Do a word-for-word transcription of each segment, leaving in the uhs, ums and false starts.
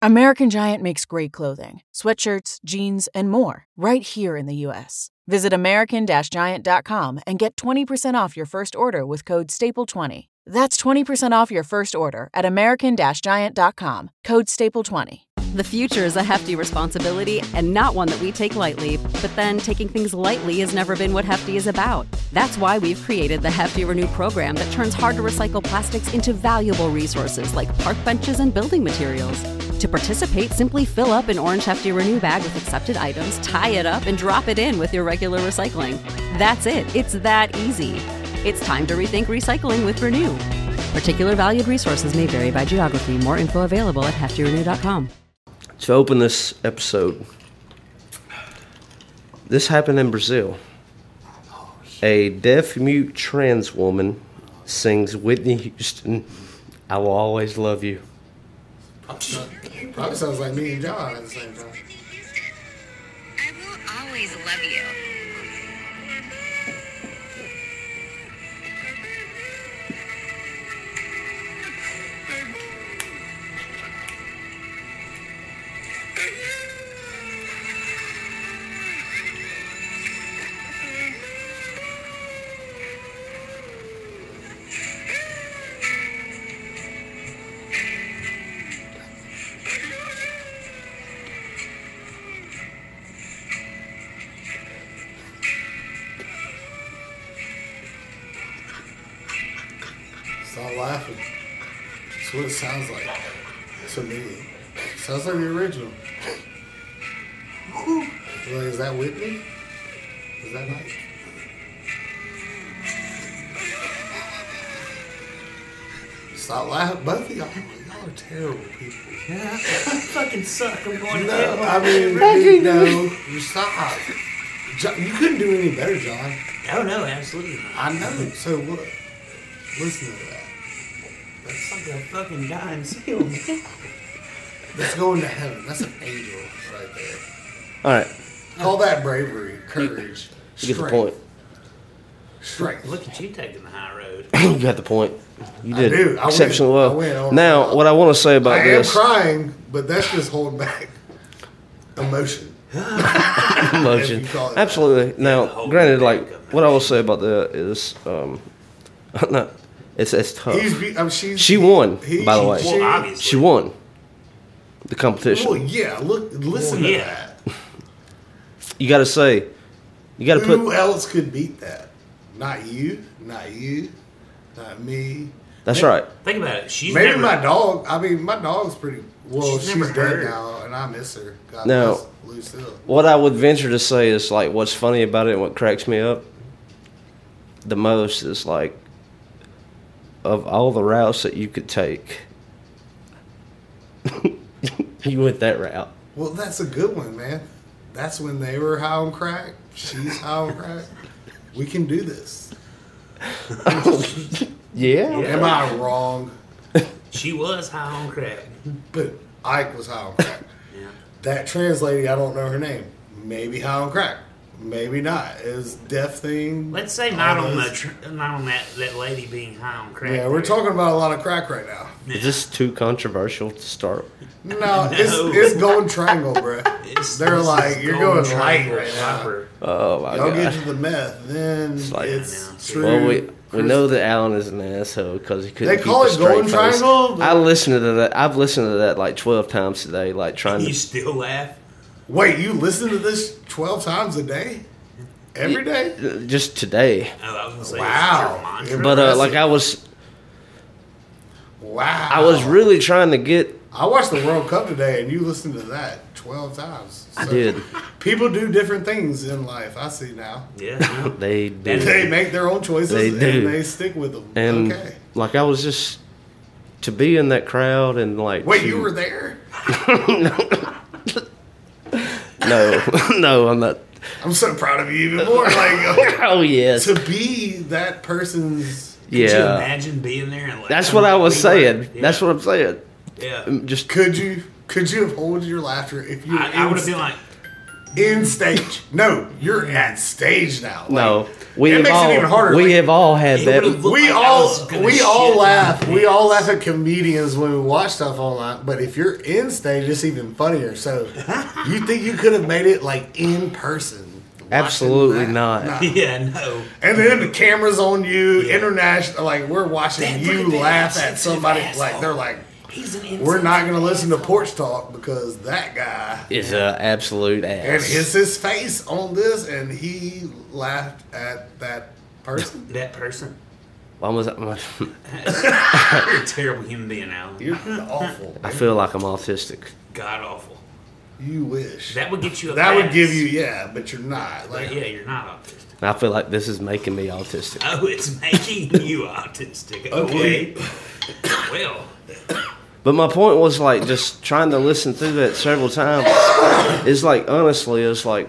American Giant makes great clothing, sweatshirts, jeans, and more right here in the U S. Visit American Giant dot com and get twenty percent off your first order with code staple twenty. That's twenty percent off your first order at American Giant dot com, code staple twenty. The future is a hefty responsibility and not one that we take lightly, but then taking things lightly has never been what Hefty is about. That's why we've created the Hefty Renew program that turns hard-to-recycle plastics into valuable resources like park benches and building materials. To participate, simply fill up an orange Hefty Renew bag with accepted items, tie it up, and drop it in with your regular recycling. That's it. It's that easy. It's time to rethink recycling with Renew. Particular valued resources may vary by geography. More info available at hefty renew dot com. To open this episode, this happened in Brazil. A deaf-mute trans woman sings Whitney Houston, "I Will Always Love You." Probably sounds like me and John at the same time. I will always love you. Stop laughing. That's what it sounds like to me. It sounds like the original. Like, is that Whitney? Is that Mike? Stop laughing. Both of y'all, y'all are terrible people. Yeah, I fucking suck. I'm going to No, hell. I mean, you know, you stop. John, you couldn't do any better, John. Oh, no, absolutely not. I know. So what? Listen to that. That's like a fucking dying seal, man. That's going to heaven. That's an angel right there. All right, Call that bravery, courage, you get the strength. point. Strength. Look at you taking the high road. You got the point. You I did do. I exceptionally win. well. I win. I win. Now, what I want to say about I this am crying, but that's just holding back emotion. emotion, if you call it that. absolutely. Now, hold granted, back like emotion. what I will say about that is, um, no, it's it's tough. He's, be- I mean, she's, She won, he- by the way. she- Well, obviously. She won the competition. Well, yeah. Look, listen Well, to yeah. that. You got to say, you got to Who put. else could beat that? Not you. Not you. Not me. That's Maybe- right. Think about it. She's Maybe never, my dog. I mean, my dog's pretty. Well, She's she's, never dead heard. now, and I miss her. God Now- bless Lucille. What I would venture to say is like what's funny about it and what cracks me up the most is like of all the routes that you could take, you went that route. Well, that's a good one, man. That's when they were high on crack. She's high on crack. We can do this. Yeah. Am I wrong? She was high on crack. But Ike was high on crack. Yeah. That trans lady, I don't know her name. Maybe high on crack. Maybe not. Is deaf thing. Let's say not all on the those- tr- not on that, that lady being high on crack. Yeah, we're there. talking about a lot of crack right now. Is this too controversial to start? No, it's it's Golden Triangle, bro. It's- They're this like, is you're Golden going light Triangle right now. proper. Oh my Y'all god. get to the meth, then it's, like- true. Well, we we know that Alan is an asshole because he couldn't. They keep call a it straight Golden face. Triangle, but- I listened to that. I've listened to that like twelve times today, like trying You to. still laugh? Wait, you listen to this twelve times a day? Every day? Just today, Oh, I was gonna say, Wow. it's your mantra. but uh, like I was, Wow. I was really trying to get. I watched the World Cup today, and you listened to that twelve times. I So, did. People do different things in life. I see now. Yeah. no. They did. They make their own choices, They do. and they stick with them. And okay. like I was just to be in that crowd and like. Wait, to- you were there? No, no, I'm not. I'm so proud of you even more. Like Oh yes, to be that person's. Could you yeah. imagine being there? And like, That's what I was we saying. were- yeah. That's what I'm saying. Yeah. Just Could you? Could you have hold your laughter if you? Were I, I would have in- been like, In stage. No, you're at stage now. Like, No, we it have makes all it even harder. we Like, have all had It that. would've looked we like I all was gonna we all shit laugh. my We all pants. laugh at comedians when we watch stuff online. But if you're in stage, it's even funnier. So you think you could have made it like in person? watching Absolutely that? not. Nah. Yeah, no. And then the cameras on you, Yeah. international. Like we're watching That- you look at that laugh at insensitive somebody. asshole. Like they're like, He's an we're not going to insensitive listen to asshole. Porch Talk because that guy. Is a absolute And ass. it's his face on this, and he laughed at that person. That person. Why was that? You're a terrible human being, Alan. You're awful. I man. feel like I'm autistic. God awful. You wish. That would get you a That would pass. give you, yeah, but you're not. But Like, yeah, you're not autistic. I feel like this is making me autistic. Oh, it's making you autistic. Okay. Well, But my point was like just trying to listen through that several times. It's like honestly, it's like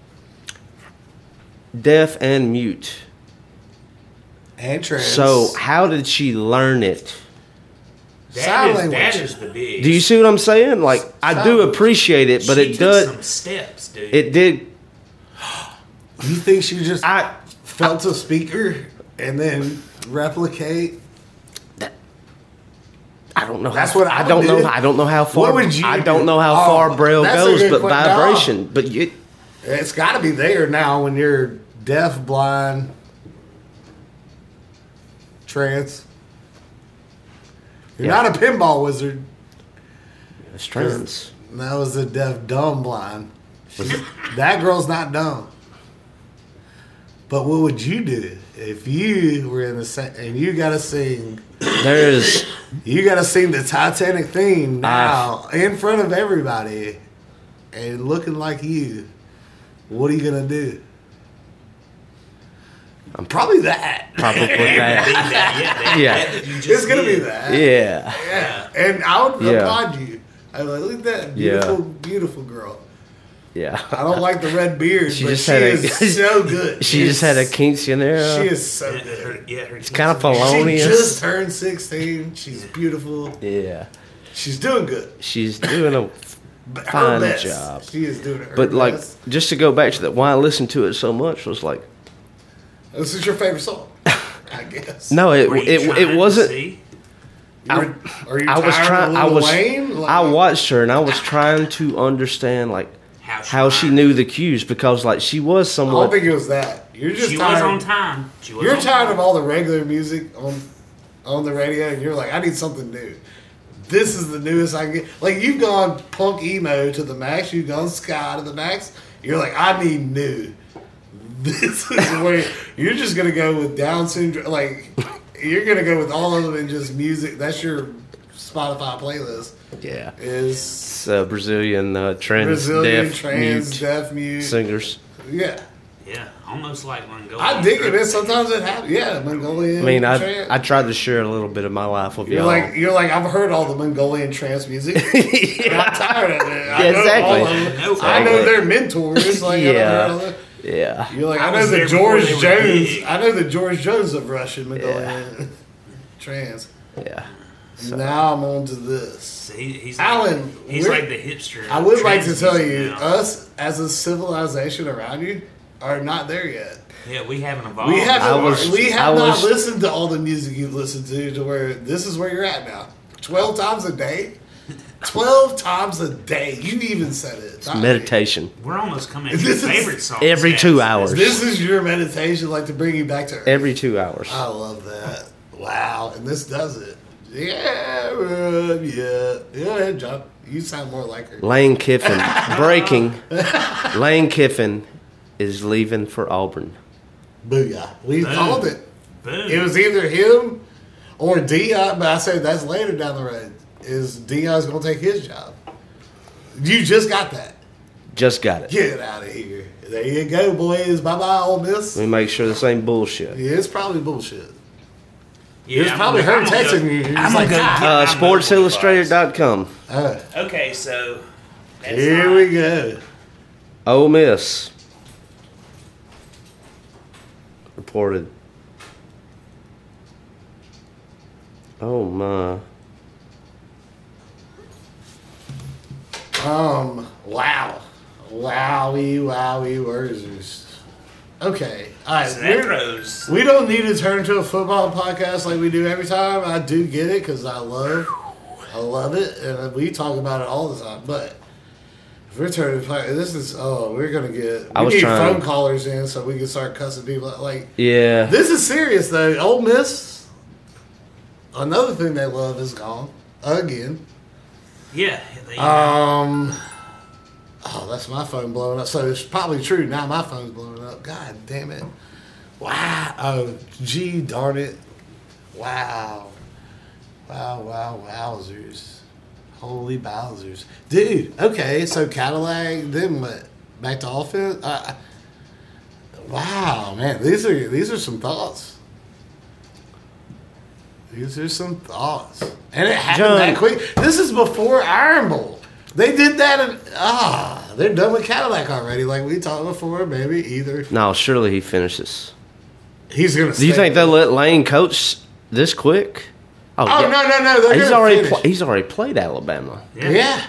deaf and mute. and trans. So how did she learn it? that Sign is, language. that is the big. Do you see what I'm saying? Like I do Sign- appreciate it, but she it took does. some steps, dude. It did. you think she just I felt a speaker and then replicate? I don't know. That's how, what I I don't know. did. I don't know how far. What would you I do? don't know how Oh, far Braille that's a goes, good but que- no. vibration. But you, It's got to be there now when you're deaf, blind, trans. You're Yeah. not a pinball wizard. it's trans. That was a deaf, dumb, blind. That girl's not dumb. But what would you do if you were in the same and you got to sing? There is. You got to sing the Titanic theme now in front of everybody, and looking like you. What are you gonna do? I'm probably that. Probably Be that. that, yeah, that, Yeah. that that you just It's gonna be did. that. Yeah. Yeah. And I would Yeah. applaud you. I'm like, look at that beautiful, beautiful girl. Yeah. I don't like the red beard, She but just she had a- is so good. She just had a quinceanera. She is so Yeah, good. her, yeah, her It's kind of She felonious. just turned sixteen. She's beautiful. Yeah. She's doing good. She's doing a But her fine best. job. She is doing her But like, best. just to go back to that, why I listened to it so much was like, This is your favorite song, I guess. no, it Were you it, trying it to wasn't. see? You were- are you I was tired trying. of I Lil was. Wayne? Like, I watched her and I was trying to understand like How she how she learned. knew the cues because like she was I don't somewhat. think it was that. You're just She tired. was on time. She was You're on tired time. of all the regular music on on the radio, and you're like, I need something new. This is the newest I can get. Like you've gone punk emo to the max. You've gone ska to the max. You're like, I need new. This is where you're just gonna go with Down syndrome. Like you're gonna go with all of them and just music. That's your Spotify playlist. Yeah. Is It's uh, Brazilian uh, trans Brazilian deaf trans mute deaf mute. singers. Yeah, Yeah, almost like Mongolian. I dig it. Man. Sometimes it happens. Yeah, Mongolian. I mean, I trans. I tried to share a little bit of my life with You're y'all. like you're like I've heard all the Mongolian trance music. I'm tired of it. I Yeah, know exactly. all of them. No, I know exactly. their mentors. Like, I Yeah. don't know. yeah. You're like I I, know was the there before George they were Jones. big. I know the George Jones of Russian Mongolian trance. Yeah. Now I'm on to this. So he, he's Alan, like, he's we're- like the hipster. I would like to trans tell music you, now. us as a civilization around you are not there yet. Yeah, we haven't evolved. We haven't. I was- we I have not was- listened to all the music you've listened to to where this is where you're at now. Twelve times a day. Twelve times a day. You even said it. Not me. Meditation We're almost coming to This your is- favorite song. every two hours. This is your meditation, like to bring you back to earth. Every two hours. I love that. Wow, and this does it. Yeah, uh, yeah. Go ahead, John. You sound more like her. Lane Kiffin breaking. Lane Kiffin is leaving for Auburn. Booyah. We Boom. called it. Boom. It was either him or Dion, but I said that's later down the road. Is Dion's going to take his job? You just got that. Just got it. Get out of here. There you go, boys. Bye bye, Ole Miss. Let me make sure this ain't bullshit. Yeah, it's probably bullshit. Yeah, It's I'm probably gonna- her I'm gonna texting go- you. He's I'm like, gonna go "Ah." get Uh, my sports mobile illustrated dot com. Uh, device. Okay, so that's here not- we go. Ole Miss reported. Oh my. Um, wow. Wowie, wowie, wurzers. Okay, all right. So that we're- throws. We don't need to turn to a football podcast like we do every time. I do get it because I love, I love it, and we talk about it all the time. But if we're turning to play, this is oh, we're gonna get. We I was need trying- phone callers in so we can start cussing people out. Like Yeah. this is serious though. Ole Miss. Another thing they love is gone again. Yeah. They, Um. Oh, that's my phone blowing up. So it's probably true. Now my phone's blowing up. God damn it. Wow. Oh, gee darn it. Wow. Wow, wow, wowzers. Holy Bowsers. Dude, okay, so Cadillac, then what? Back to offense? Uh, wow, man. These are these are some thoughts. These are some thoughts. And it happened John. that quick. This is before Iron Bowl. They did that in, ah, they're done with Cadillac already. Like we talked before, maybe either. No, surely he finishes. He's going to Do you think they'll let Lane coach this quick? Oh, yeah. no, no, no. They're He's gonna already finish. pl- he's already played Alabama. yeah. Yeah.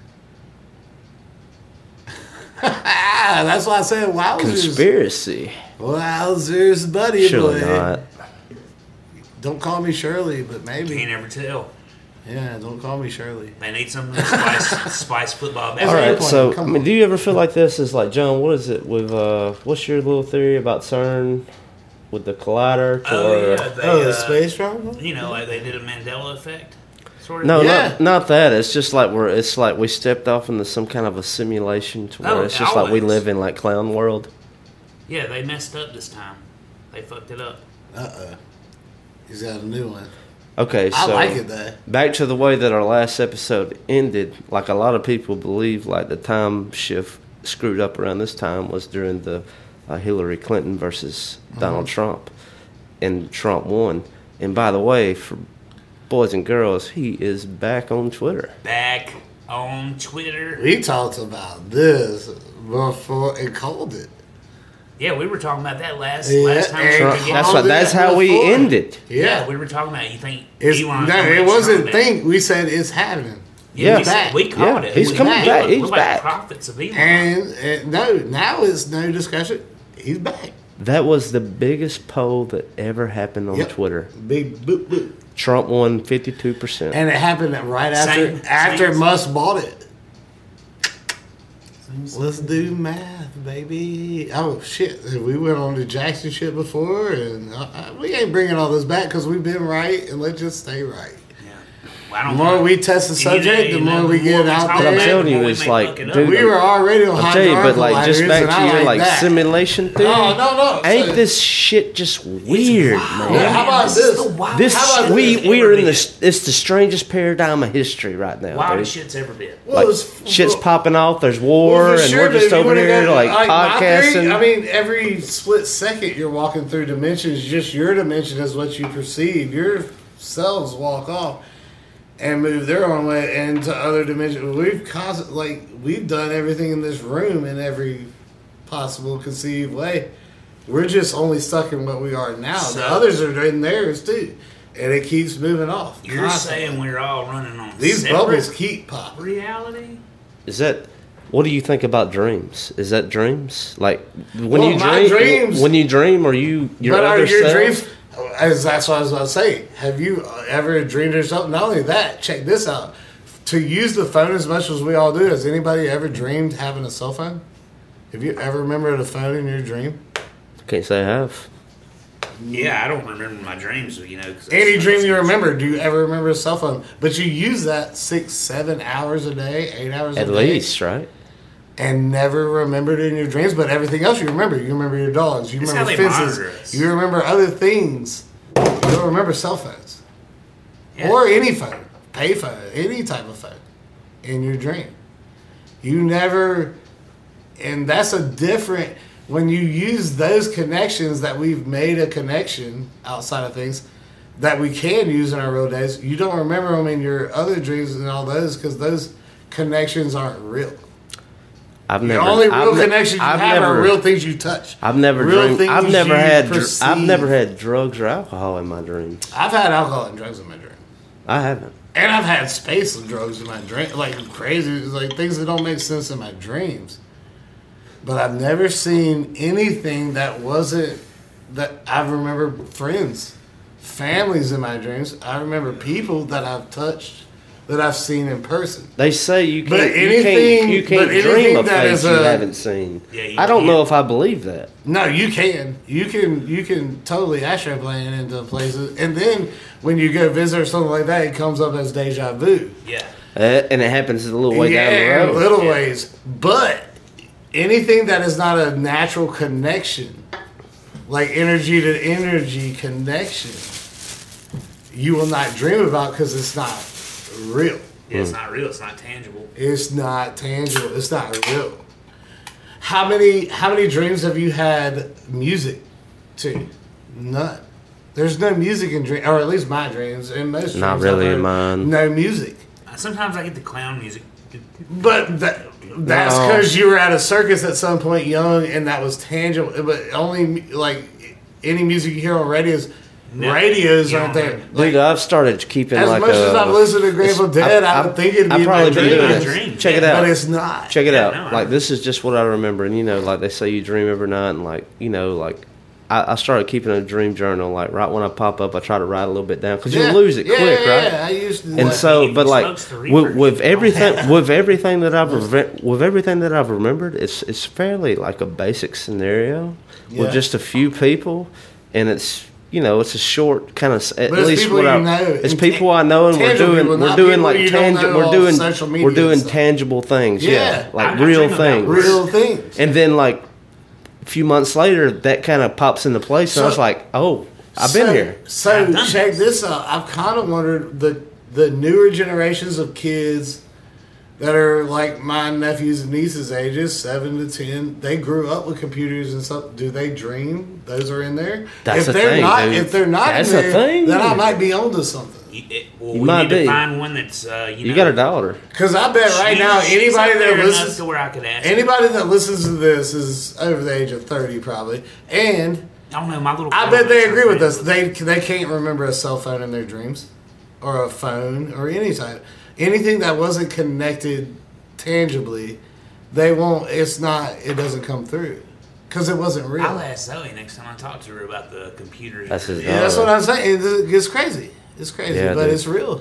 That's why I said wowzers. Conspiracy. Wowzers, buddy Surely boy. not. Don't call me Shirley, but maybe. Can't ever tell. Yeah, don't call me Shirley. They need something to spice, spice football back. All right, airplane, so I come mean, on. do you ever feel like this is like John? What is it with? Uh, what's your little theory about CERN with the collider? To Oh, where- yeah. They, Oh, the uh, space travel? You know, like they did a Mandela effect. Sort of. No, Yeah. not not that. It's just like we're. It's like we stepped off into some kind of a simulation to where Oh, it's just like we always. live in like clown world. Yeah, they messed up this time. They fucked it up. Uh-oh. He's got a new one. Okay, I so like it, though. back to the way that our last episode ended. Like a lot of people believe, like the time shift screwed up around this time was during the uh, Hillary Clinton versus Donald Trump, and Trump won. And by the way, for boys and girls, he is back on Twitter. Back on Twitter. We talked about this before and called it. Yeah, we were talking about that last Yeah, last time. we and were Trump, together. that's called what. That's it how we before. ended. Yeah. Yeah, we were talking about. You think It's, Elon? no, it wasn't think. We said it's happening. Yeah. we, said- we called Yeah, it. he's We- coming we- back. We're He's like back. prophets of Elon. And, and no, now it's no discussion. He's back. That was the biggest poll that ever happened on Yep. Twitter. Big boop boop. Trump won fifty-two percent. And it happened right after Same- after same- Musk bought it. Let's do math, baby. Oh shit, we went on the Jackson shit before, and uh, uh, we ain't bringing all this back because we've been right, and let's just stay right. yeah. Well, I The don't more know. we test the subject, You the know, more we get out talk But I'm there. about it, telling the you, more we it's may like, fuck it up. dude, We were already on I'll tell you, but hydroxyl like just lighters, back and to I your like that. simulation theory. No, no, no. Ain't So- this shit just weird, wild. man? Yeah, how about This is this? the wildest This How about we shit we ever are in been. the it's the strangest paradigm of history right now, Wildest dude. shit's ever been. Well, Like it's- shit's well- popping off. There's war, Well, for and sure, we're just dude, you over wanna here go- like my theory, podcasting. I mean, every split second you're walking through dimensions. Just your dimension is what you perceive. Your selves walk off and move their own way into other dimensions. We've constant, like we've done everything in this room in every possible conceived way. We're just only stuck in what we are now. So- the others are in theirs too, and it keeps moving off. You're constantly. saying we're all running on these separate bubbles keep popping. reality? Is that what do you think about dreams? Is that dreams? Like when Well, you my dream, dreams- when you dream, are you your But are other your self? dreams? As that's what I was about to say. Have you ever dreamed of something? Not only that, check this out. To use the phone as much as we all do, has anybody ever dreamed having a cell phone? Have you ever remembered a phone in your dream? Can't say I have. Yeah, I don't remember my dreams. You know, 'cause Any that's- dream you remember, do you ever remember a cell phone? But you use that six, seven hours a day, eight hours At a day. least, right? And never remembered it in your dreams, but everything else you remember. You remember your dogs. You It's remember how they fences. monitor us. You remember other things. You don't remember cell phones. Yeah. Or any phone, pay phone, any type of phone in your dream. You never, and that's a different, when you use those connections that we've made a connection outside of things that we can use in our real days, you don't remember them in your other dreams and all those because those connections aren't real. I've The never. only real I've ne- connections you I've have never, are real things you touch. I've never real dreamed. things I've never you had. Dr- perceive. I've never had drugs or alcohol in my dreams. I've had alcohol and drugs in my dream. I haven't. And I've had space and drugs in my dream, like crazy, like things that don't make sense in my dreams. but I've never seen anything that wasn't that I remember friends, families in my dreams. I remember people that I've touched, that I've seen in person. They say you But can't, anything- you can't, but you can't dream anything of that things is you a- haven't seen. Yeah, you I don't can't. know if I believe that. No, you can. You can you can totally astroplane into places. And then when you go visit or something like that, it comes up as deja vu. Yeah. Uh, and it happens a little way yeah, down the in road. little Yeah. ways. But anything that is not a natural connection, like energy to energy connection, you will not dream about because it's not real. Yeah, it's not real. It's not tangible. It's not tangible. It's not real. How many how many dreams have you had music to? None. There's no music in dreams, or at least my dreams. In most Not dreams really I've in heard mine. No music. Sometimes I get the clown music. But that, that's No. because you were at a circus at some point young, and that was tangible. But only like any music you hear on radios, No, radios you aren't don't there. have- Like, Dude, I've started keeping as like much a, as I've listened to Grateful Dead, I, would think it'd be I've in probably my been doing dreams. it. dreams. Check it Yeah, out. But it's not. Check it Yeah, out. no, I- like this is just what I remember, and you know, like they say, you dream every night, and like you know, like I, I started keeping a dream journal. Like right when I pop up, I try to write a little bit down because Yeah. you lose it yeah, quick, yeah, right? Yeah, I used to. And that. so, He but like smokes the with, reefer. with everything, with everything that I've reve- with everything that I've remembered, it's it's fairly like a basic scenario Yeah. with just a few people, and it's you know it's a short kind of at But it's least people what you I know, it's and people I know, and we're tangible doing people, we're not doing people like you don't tangible know we're off doing social media we're doing and stuff. tangible things, yeah, Yeah. like I'm not real dreaming about things, real things. and then like a few months later, that kind of pops into place, and I was So- like, oh, I've been so, here. So I've done check this. this out. I've kind of wondered the the newer generations of kids that are like my nephews and nieces' ages, seven to ten. They grew up with computers and stuff. Do they dream? Those are in there. That's if the they're thing, not, dude. if they're not That's in the there, thing. then I might be onto something. You, it, well, You we might need to be. find one that's uh, you, You know, got a daughter. Because I bet right she- now she's anybody up that there enough listens, to where I could ask. her. anybody that listens to this is over the age of thirty probably, and I don't know. My little. I girl bet they makes her agree with us. friends. They they can't remember a cell phone in their dreams, or a phone, or any type, anything that wasn't connected tangibly. They won't. It's not. It doesn't come through because it wasn't real. I'll ask Zoe next time I talk to her about the computers. That's his Yeah, that's what I'm saying. It- It's crazy. It's crazy, Yeah, but dude. it's real.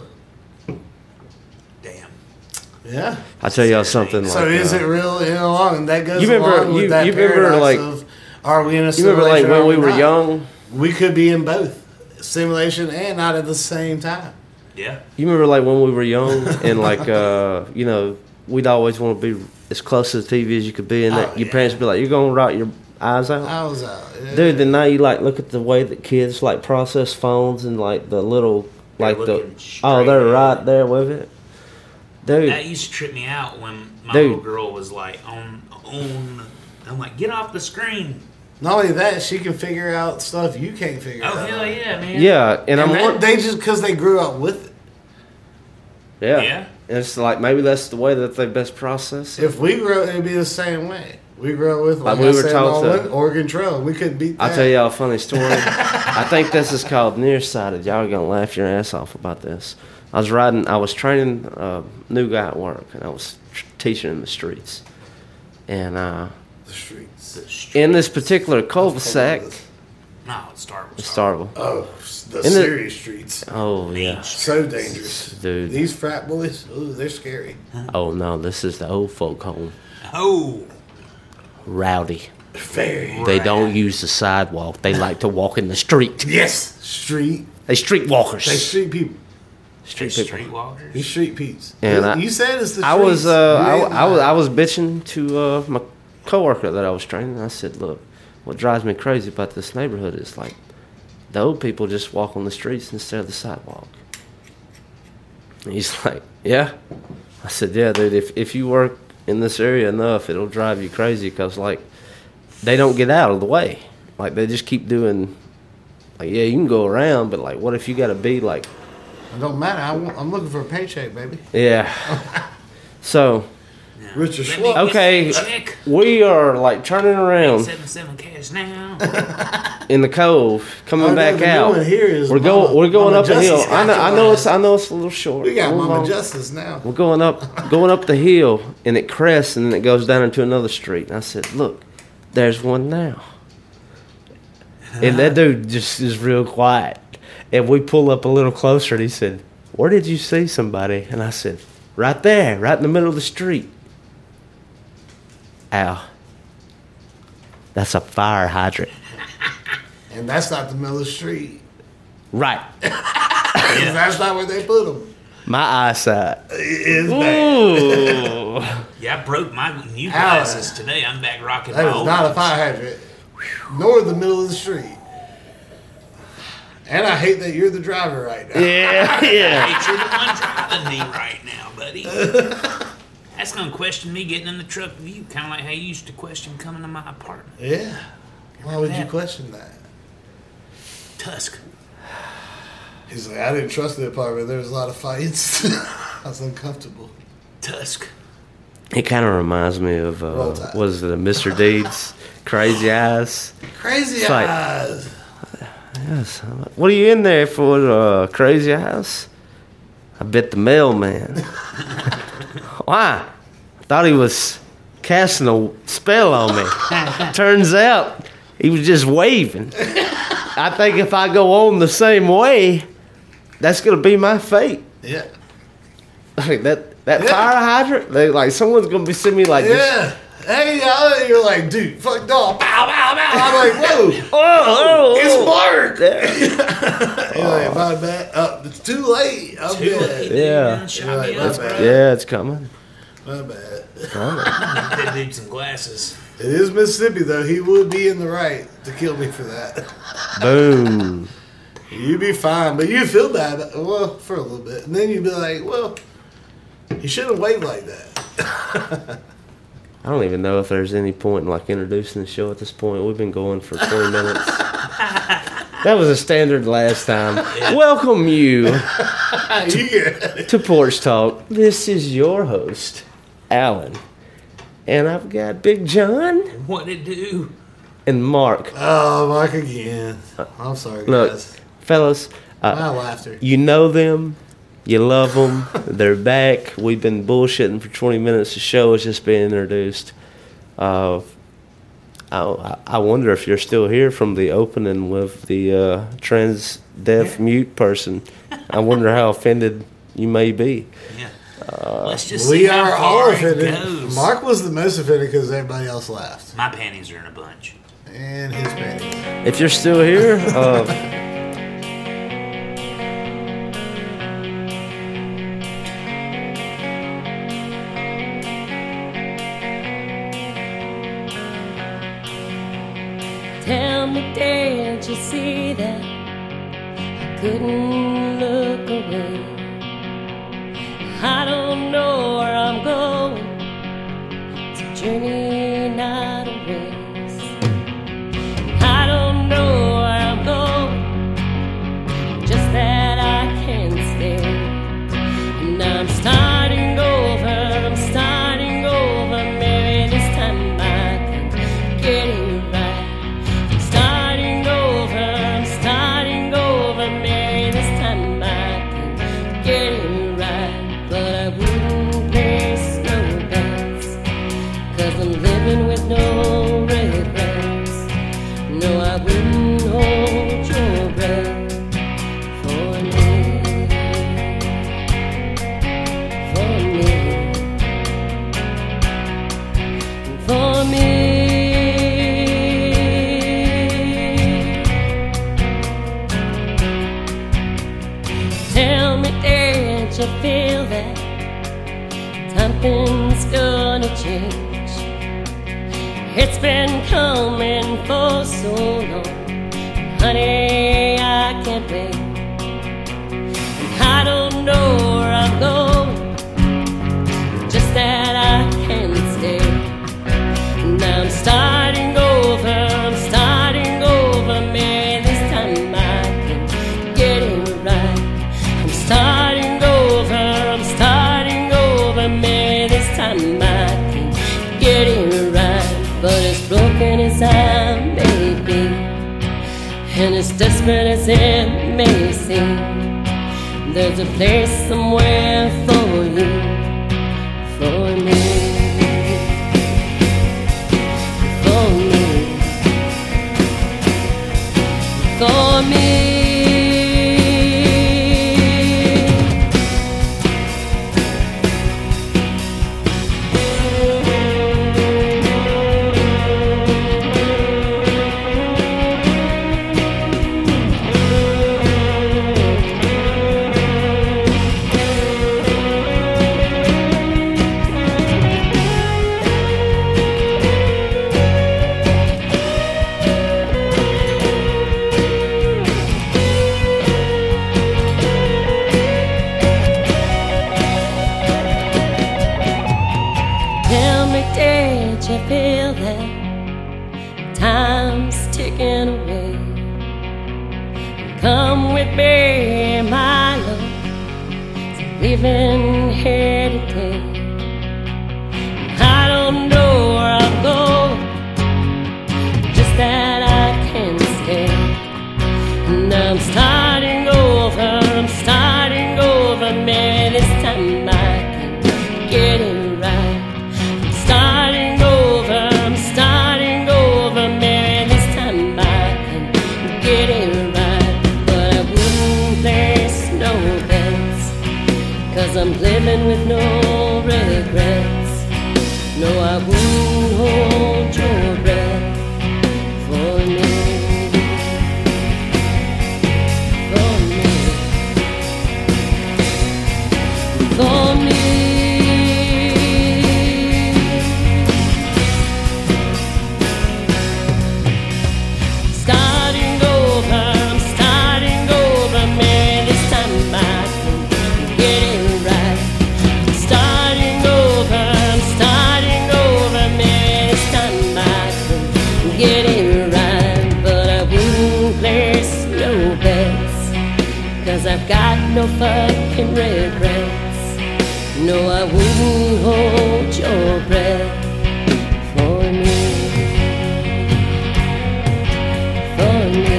Damn. Yeah. I tell y'all something. So like, is uh, it real in along? And that goes You remember- along with you- that you remember, paradox like- of, are we in a You remember, like simulation when or we are were not? young? We could be in both simulation and not at the same time. Yeah. You remember, like when we were young, and like uh, you know, we'd always want to be as close to the T V as you could be, and that Oh, your yeah. parents would be like, "You're gonna rot your eyes out." I was out. Yeah. Dude, then now you like look at the way that kids like process phones and like the little They're like the looking oh straight they're at right it. there with it, dude. That used to trip me out when my Dude. little girl was like on on. I'm like, get off the screen. Not only that, she can figure out stuff you can't figure Oh out. hell yeah, man. Yeah, and, And I'm that, won- they just because they grew up with it. yeah. Yeah. And it's like maybe that's the way that they best process it. If we grew up, it'd be the same way. We grew up with like, Like we I were said, taught to- Nolan, Oregon Trail. We couldn't beat that. I'll tell y'all a funny story. I think this is called nearsighted. Y'all are gonna laugh your ass off about this. I was riding. I was training a new guy at work, and I was tr- teaching him the streets. And uh, the streets. The street. in this particular cul-de-sac, No, it's Starville. it's Starville. Oh, the In the- serious streets. Oh yeah, So dangerous. dude. These frat boys, ooh, they're scary. Oh no, this is the old folk home. Oh. Rowdy. Very. They don't use the sidewalk. They like to walk in the street. Yes. Street. They streetwalkers. They street people. Street Street people. streetwalkers. These street peeps. And you, I- you said it's the I was streets. uh, You I, ain't I was I lying. was bitching to uh, my coworker that I was training. I said, "Look, what drives me crazy about this neighborhood is like the old people just walk on the streets instead of the sidewalk." And he's like, "Yeah." I said, "Yeah, dude. If if you work in this area enough, it'll drive you crazy because like they don't get out of the way. Like they just keep doing. Like yeah, you can go around, but like what if you got to be like." It don't matter. I want, I'm looking for a paycheck, baby. Yeah. So, Yeah. Richard Let me Schluck. get Okay, some check. we are like turning around Seven seven cash now. in the cove, coming Oh, no, back the out. new one here is We're going. Mama- We're going Mama up the hill. Justice I know. I know it's. got I know it's a little short. We got We're Mama going- Justice now. We're going up, going up the hill, and it crests, and then it goes down into another street. And I said, "Look, there's one now." And that dude just is real quiet. And we pull up a little closer, and he said, "Where did you see somebody?" And I said, "Right there, right in the middle of the street." Al, that's a fire hydrant. And that's not the middle of the street. Right. That's not where they put them. My eyesight. It is bad. Ooh. Yeah, I broke my new How- glasses today. I'm back rocking That my is old not a ones. fire hydrant. Nor the middle of the street. And I hate that you're the driver right now. Yeah, yeah. Hey, you're the one driving me right now, buddy. That's gonna question me getting in the truck with you, kind of like how you used to question coming to my apartment. Yeah. Why would you that. question that? Tusk. He's like, I didn't trust the apartment. There was a lot of fights. I was uncomfortable. Tusk. It kind of reminds me of, Roll uh, Tide. what is it, a Mister Deeds? Crazy Eyes? Crazy It's like- eyes. Yes. What are you in there for, uh, Crazy Eyes? I bet the mailman. Why? I thought he was casting a spell on me. Turns out he was just waving. I think if I go on the same way, that's going to be my fate. Yeah. Like that, that Yeah. fire hydrant, they, like someone's going to be seeing me like this. Yeah. Hey, y'all, you're like, dude, fuck dog. Bow, bow, bow. I'm like, whoa. Oh, oh, It's Mark. oh. You're like, my bad. Uh, it's too late. I'm Too dead. late. Yeah. Dude, shot You're like, me my up, bad. bro. Yeah, it's coming. My bad. That dude some glasses. It is Mississippi, though. He would be in the right to kill me for that. Boom. You'd be fine, but you'd feel bad, well, for a little bit. And then you'd be like, well, he shouldn't wave like that. I don't even know if there's any point in like introducing the show at this point. We've been going for twenty minutes. That was a standard last time. Welcome you You get to Porch Talk. This is your host, Alan. And I've got Big John What it do? and Mark. Oh, Mark again. I'm sorry, Look, guys. fellas, My uh, laughter. you know them. You love them. They're back. We've been bullshitting for twenty minutes. The show is just being introduced. Uh, I, I wonder if you're still here from the opening with the uh, trans deaf mute person. I wonder how offended you may be. Yeah. Let's just see We how are far all it offended. goes. Mark was the most offended because everybody else laughed. My panties are in a bunch. And his panties. If you're still here, uh, Tell me, did you see that? I couldn't look away. I don't know where I'm going. It's a journey, not a race. I don't know where I'm going, just that I can't stay. And I'm starting over, I'm starting over. Maybe this time I can get it right. I'm starting over, I'm starting over. Maybe this time I can get it right. But I wouldn't place no bets, 'cause I'm living with no regrets. No, I wouldn't hold your breath for me, for me, for me. Tell me, did you feel that something's gonna change? It's been coming for so long, honey, I can't wait. And I don't know where I'm going, just that I can't stay. And I'm starting over, I'm starting over. Maybe this time I can get it right. I'm starting over, I'm starting over. Maybe this time I And as desperate as it may seem, there's a place somewhere for you, for me, for me, for me. Did you feel that time's ticking away? Come with me, my love, so leaving here today. I don't know where I'm going, just that I can stay. And I'm starting over, I'm starting over. Maybe this time I can get it right. I'm starting over, I'm starting over. Maybe this time I can get it right. But I wouldn't place no bets, 'cause I'm living with no regrets. No, I wouldn't hold your breath for me, for me, for me. Starting over, I'm starting over. Maybe this time I can get it right. I'm starting over, I'm starting over. Maybe this time I can get it right. But I wouldn't place no bets, 'cause I've got no fucking regrets. No, I wouldn't hold your breath for me, for me,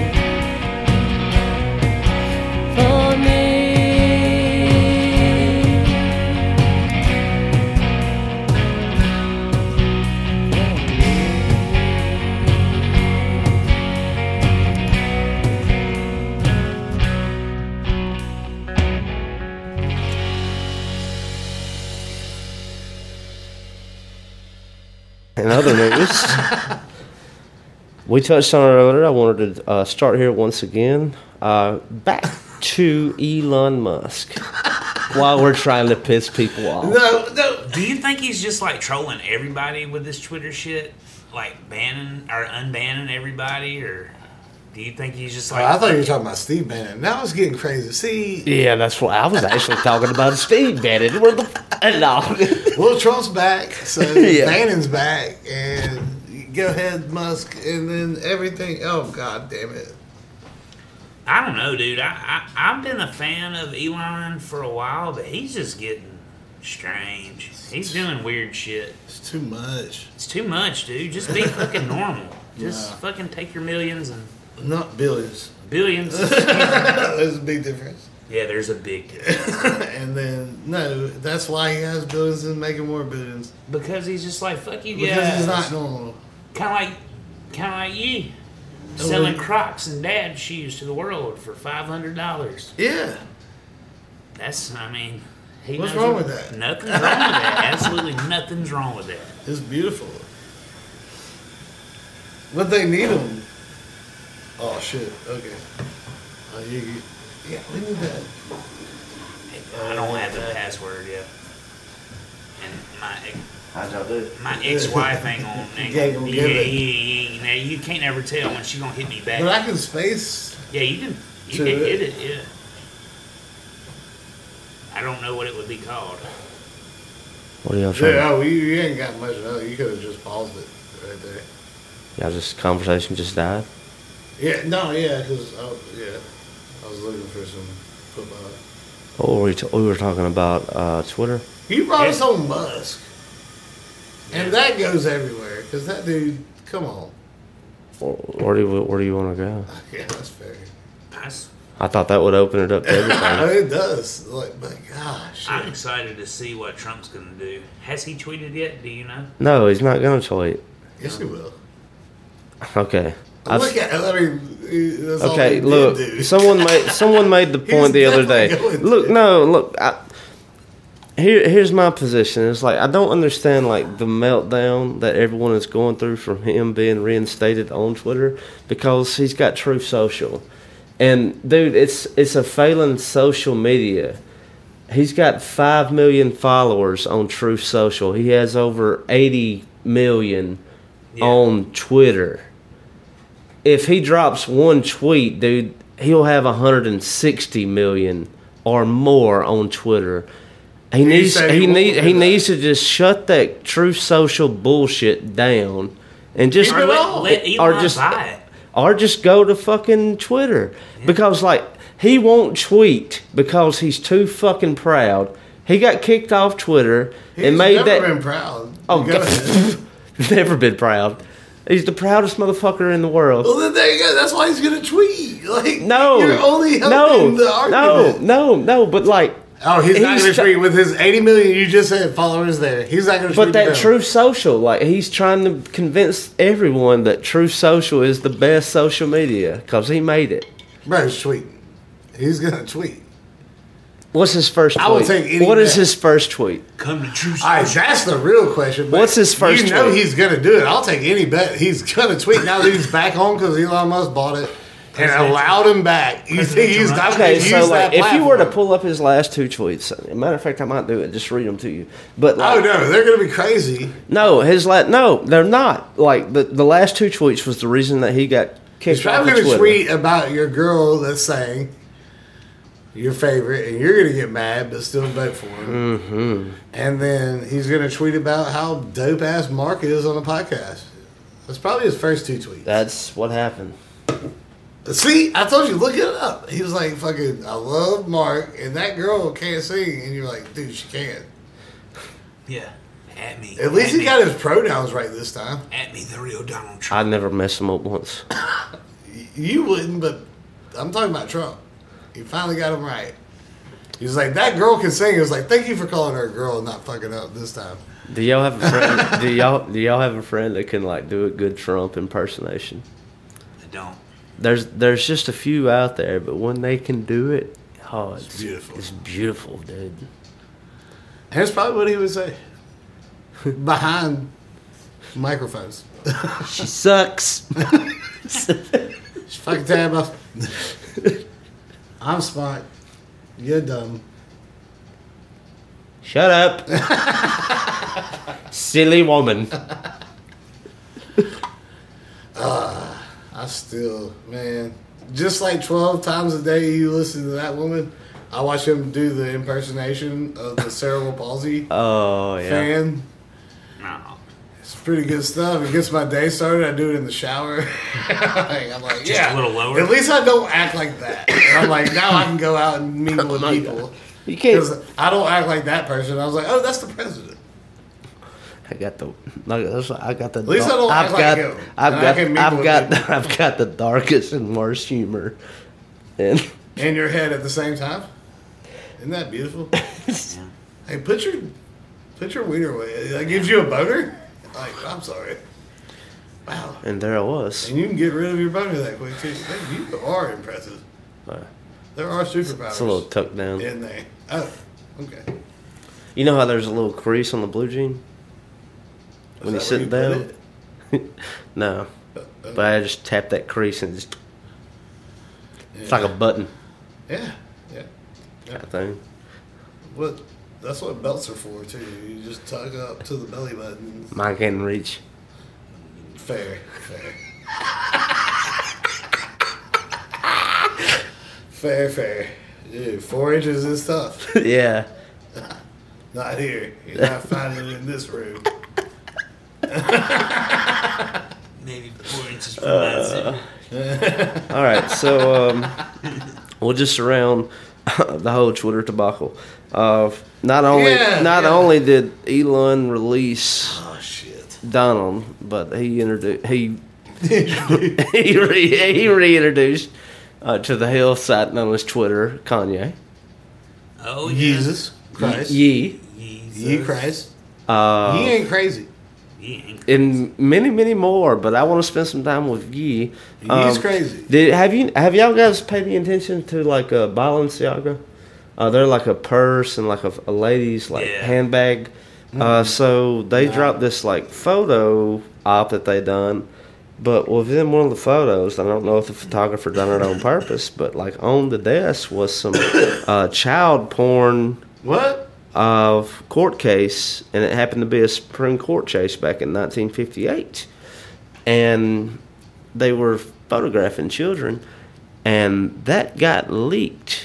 for me. In other news, we touched on it earlier. I wanted to uh, start here once again. Uh, back to Elon Musk while we're trying to piss people off. No, no. Do you think he's just like trolling everybody with this Twitter shit? Like banning or unbanning everybody? Or do you think he's just Oh, like. I thought you were talking about Steve Bannon. Now it's getting crazy. See, Yeah, that's what I was actually talking about. Steve Bannon. Where the no. Well, Trump's back, so Yeah. Bannon's back, and go ahead, Musk, and then everything. Oh, God damn it. I don't know, dude. I, I, I've been a fan of Elon for a while, but he's just getting strange. He's doing weird shit. It's too much. It's too much, dude. Just be fucking normal. Just Yeah. fucking take your millions and Not billions. billions. There's a big difference. Yeah, there's a big difference. And then, no, that's why he has billions and making more billions. Because he's just like, fuck you guys. Because he's not normal. Kind of like, kind of like you. Oh, Selling really? Crocs and dad shoes to the world for five hundred dollars. Yeah. That's, I mean... He What's knows wrong what- with that? Nothing's wrong with that. Absolutely nothing's wrong with that. It's beautiful. But they need them. Oh, shit. Okay. Oh, you, you, yeah, we need that. I don't have the password yet. And my How'd y'all do? my ex-wife ain't on. Ain't, Yeah, yeah, gonna yeah, give yeah, it. yeah, yeah. Now you can't ever tell when she gonna hit me back. But I can space. Yeah, you can. You To can it. hit it. Yeah. I don't know what it would be called. What are y'all trying? Yeah, oh, you, you ain't got much of it. You could have just paused it right there. Y'all just conversation just died. Yeah, no, yeah, because I, yeah, I was looking for some football. What were we? T- we were talking about uh, Twitter. You brought Yeah. us on Musk, and that goes everywhere because that dude. Come on, Where do you, where do you want to go? Yeah, that's fair. That's, I thought that would open it up to everything. It does. Like, my gosh. I'm excited to see what Trump's going to do. Has he tweeted yet? Do you know? No, he's not going to tweet. Yes, he will. Okay. I've- Look at. I mean, that's all Okay, he look. did do. Someone made someone made the point He's the other day. definitely going Look, to. no, look. I, here, here's my position. It's like I don't understand like the meltdown that everyone is going through from him being reinstated on Twitter because he's got Truth Social, and dude, it's it's a failing social media. He's got five million followers on Truth Social. He has over eighty million Yeah. on Twitter. If he drops one tweet, dude, he'll have one hundred sixty million or more on Twitter. He needs said he, he won't need, do he that. needs to just shut that Truth Social bullshit down and just Or let, let Elon or just buy it. or just go to fucking Twitter because like he won't tweet because he's too fucking proud. He got kicked off Twitter He's and made never that been proud. Oh, Go God. ahead. Never been proud. He's the proudest motherfucker in the world. Well, then there you go. That's why he's gonna tweet. Like, No, you're only helping no, the no, argument. no, no. But like, Oh, he's, not He's gonna try- tweet with his eighty million. You just said followers there. He's not gonna. but tweet that them. Truth Social, like, he's trying to convince everyone that Truth Social is the best social media because he made it. Bro, he's tweeting. He's gonna tweet. What's his first tweet? I will take any What is bet. his first tweet? Come to Truth All right, Social. that's the real question. but What's his first You know tweet? he's gonna do it. I'll take any bet. He's gonna tweet now that he's back home because Elon Musk bought it and allowed him back. You think he's not Okay, gonna so use like, that if you were to platform? pull up his last two tweets, a matter of fact, I might do it. Just read them to you. But like, Oh no, they're gonna be crazy. no, his la- no, they're not. Like the the last two tweets was the reason that he got kicked He's off probably of gonna Twitter. tweet about your girl that's saying your favorite, and you're gonna get mad, but still vote for him. Mm-hmm. And then he's gonna tweet about how dope ass Mark is on the podcast. That's probably his first two tweets. That's what happened. See, I told you, look it up. He was like, "Fucking, I love Mark, and that girl can't sing," and you're like, "Dude, she can." Yeah. At me. At least At he me. got his pronouns right this time. At me, the real Donald Trump. I never messed him up once. You wouldn't, but I'm talking about Trump. He finally got him right. He was like, "That girl can sing." He was like, "Thank you for calling her a girl and not fucking up this time." Do y'all have a friend? do y'all do y'all have a friend that can like do a good Trump impersonation? I don't. There's there's just a few out there, but when they can do it, oh, it's, It's beautiful. It's beautiful, dude. Here's probably what he would say behind microphones. She sucks. She's fucking terrible. I'm smart. You're dumb. Shut up, silly woman. I still, man, just like twelve times a day you listen to that woman, I watch him do the impersonation of the cerebral palsy Oh yeah. fan. No. It's pretty good stuff. It gets my day started. I do it in the shower. Like, I'm like, Just yeah. a little lower? At least I don't act like that. And I'm like, now I can go out and mingle with my people. You can't. Because I don't act like that person. I was like, oh, that's the president. I got the. Like, that's- I got the. At least I don't I've act like got. him. I've And I got. can mingle I've with got. people. I've got the darkest and worst humor, and In your head at the same time. Isn't that beautiful? Hey, put your put your wiener away. That gives you a boner? Like, I'm sorry. Wow. and there I was. And you can get rid of your boner that quick too. Man, you are impressive. Uh, There are superpowers It's a little tucked down. in there. Oh, okay. You know how there's a little crease on the blue jean when Is you that sit where down? put it? No, Uh, but I just tap that crease and just it's like a button Yeah, yeah. kind of thing. What? That's what belts are for too. You just tug up to the belly button. Mine can't reach. Fair, fair. fair, fair. Dude, four inches is tough. Yeah. Not here. You're not finding it in this room. Maybe four inches from that. All right, so um, we'll just surround the whole Twitter debacle. Uh, not only Yeah, not yeah. only did Elon release Oh shit. Donald, but he introduced he he, re- he reintroduced uh, to the hill site known as Twitter, Kanye. Oh, yeah. Jesus Christ. Ye. Ye Christ. Uh, He ain't crazy. He ain't and many, many more, but I want to spend some time with Ye. He's Um, crazy. Did have you have y'all guys paid any attention to like a Balenciaga? Uh, they're like a purse and like a, a lady's like Yeah. handbag. Uh, so they dropped this like photo op that they done, but within one of the photos, I don't know if the photographer done it on purpose, but like on the desk was some uh, child porn What? of court case, and it happened to be a Supreme Court case back in nineteen fifty-eight, and they were photographing children, and that got leaked.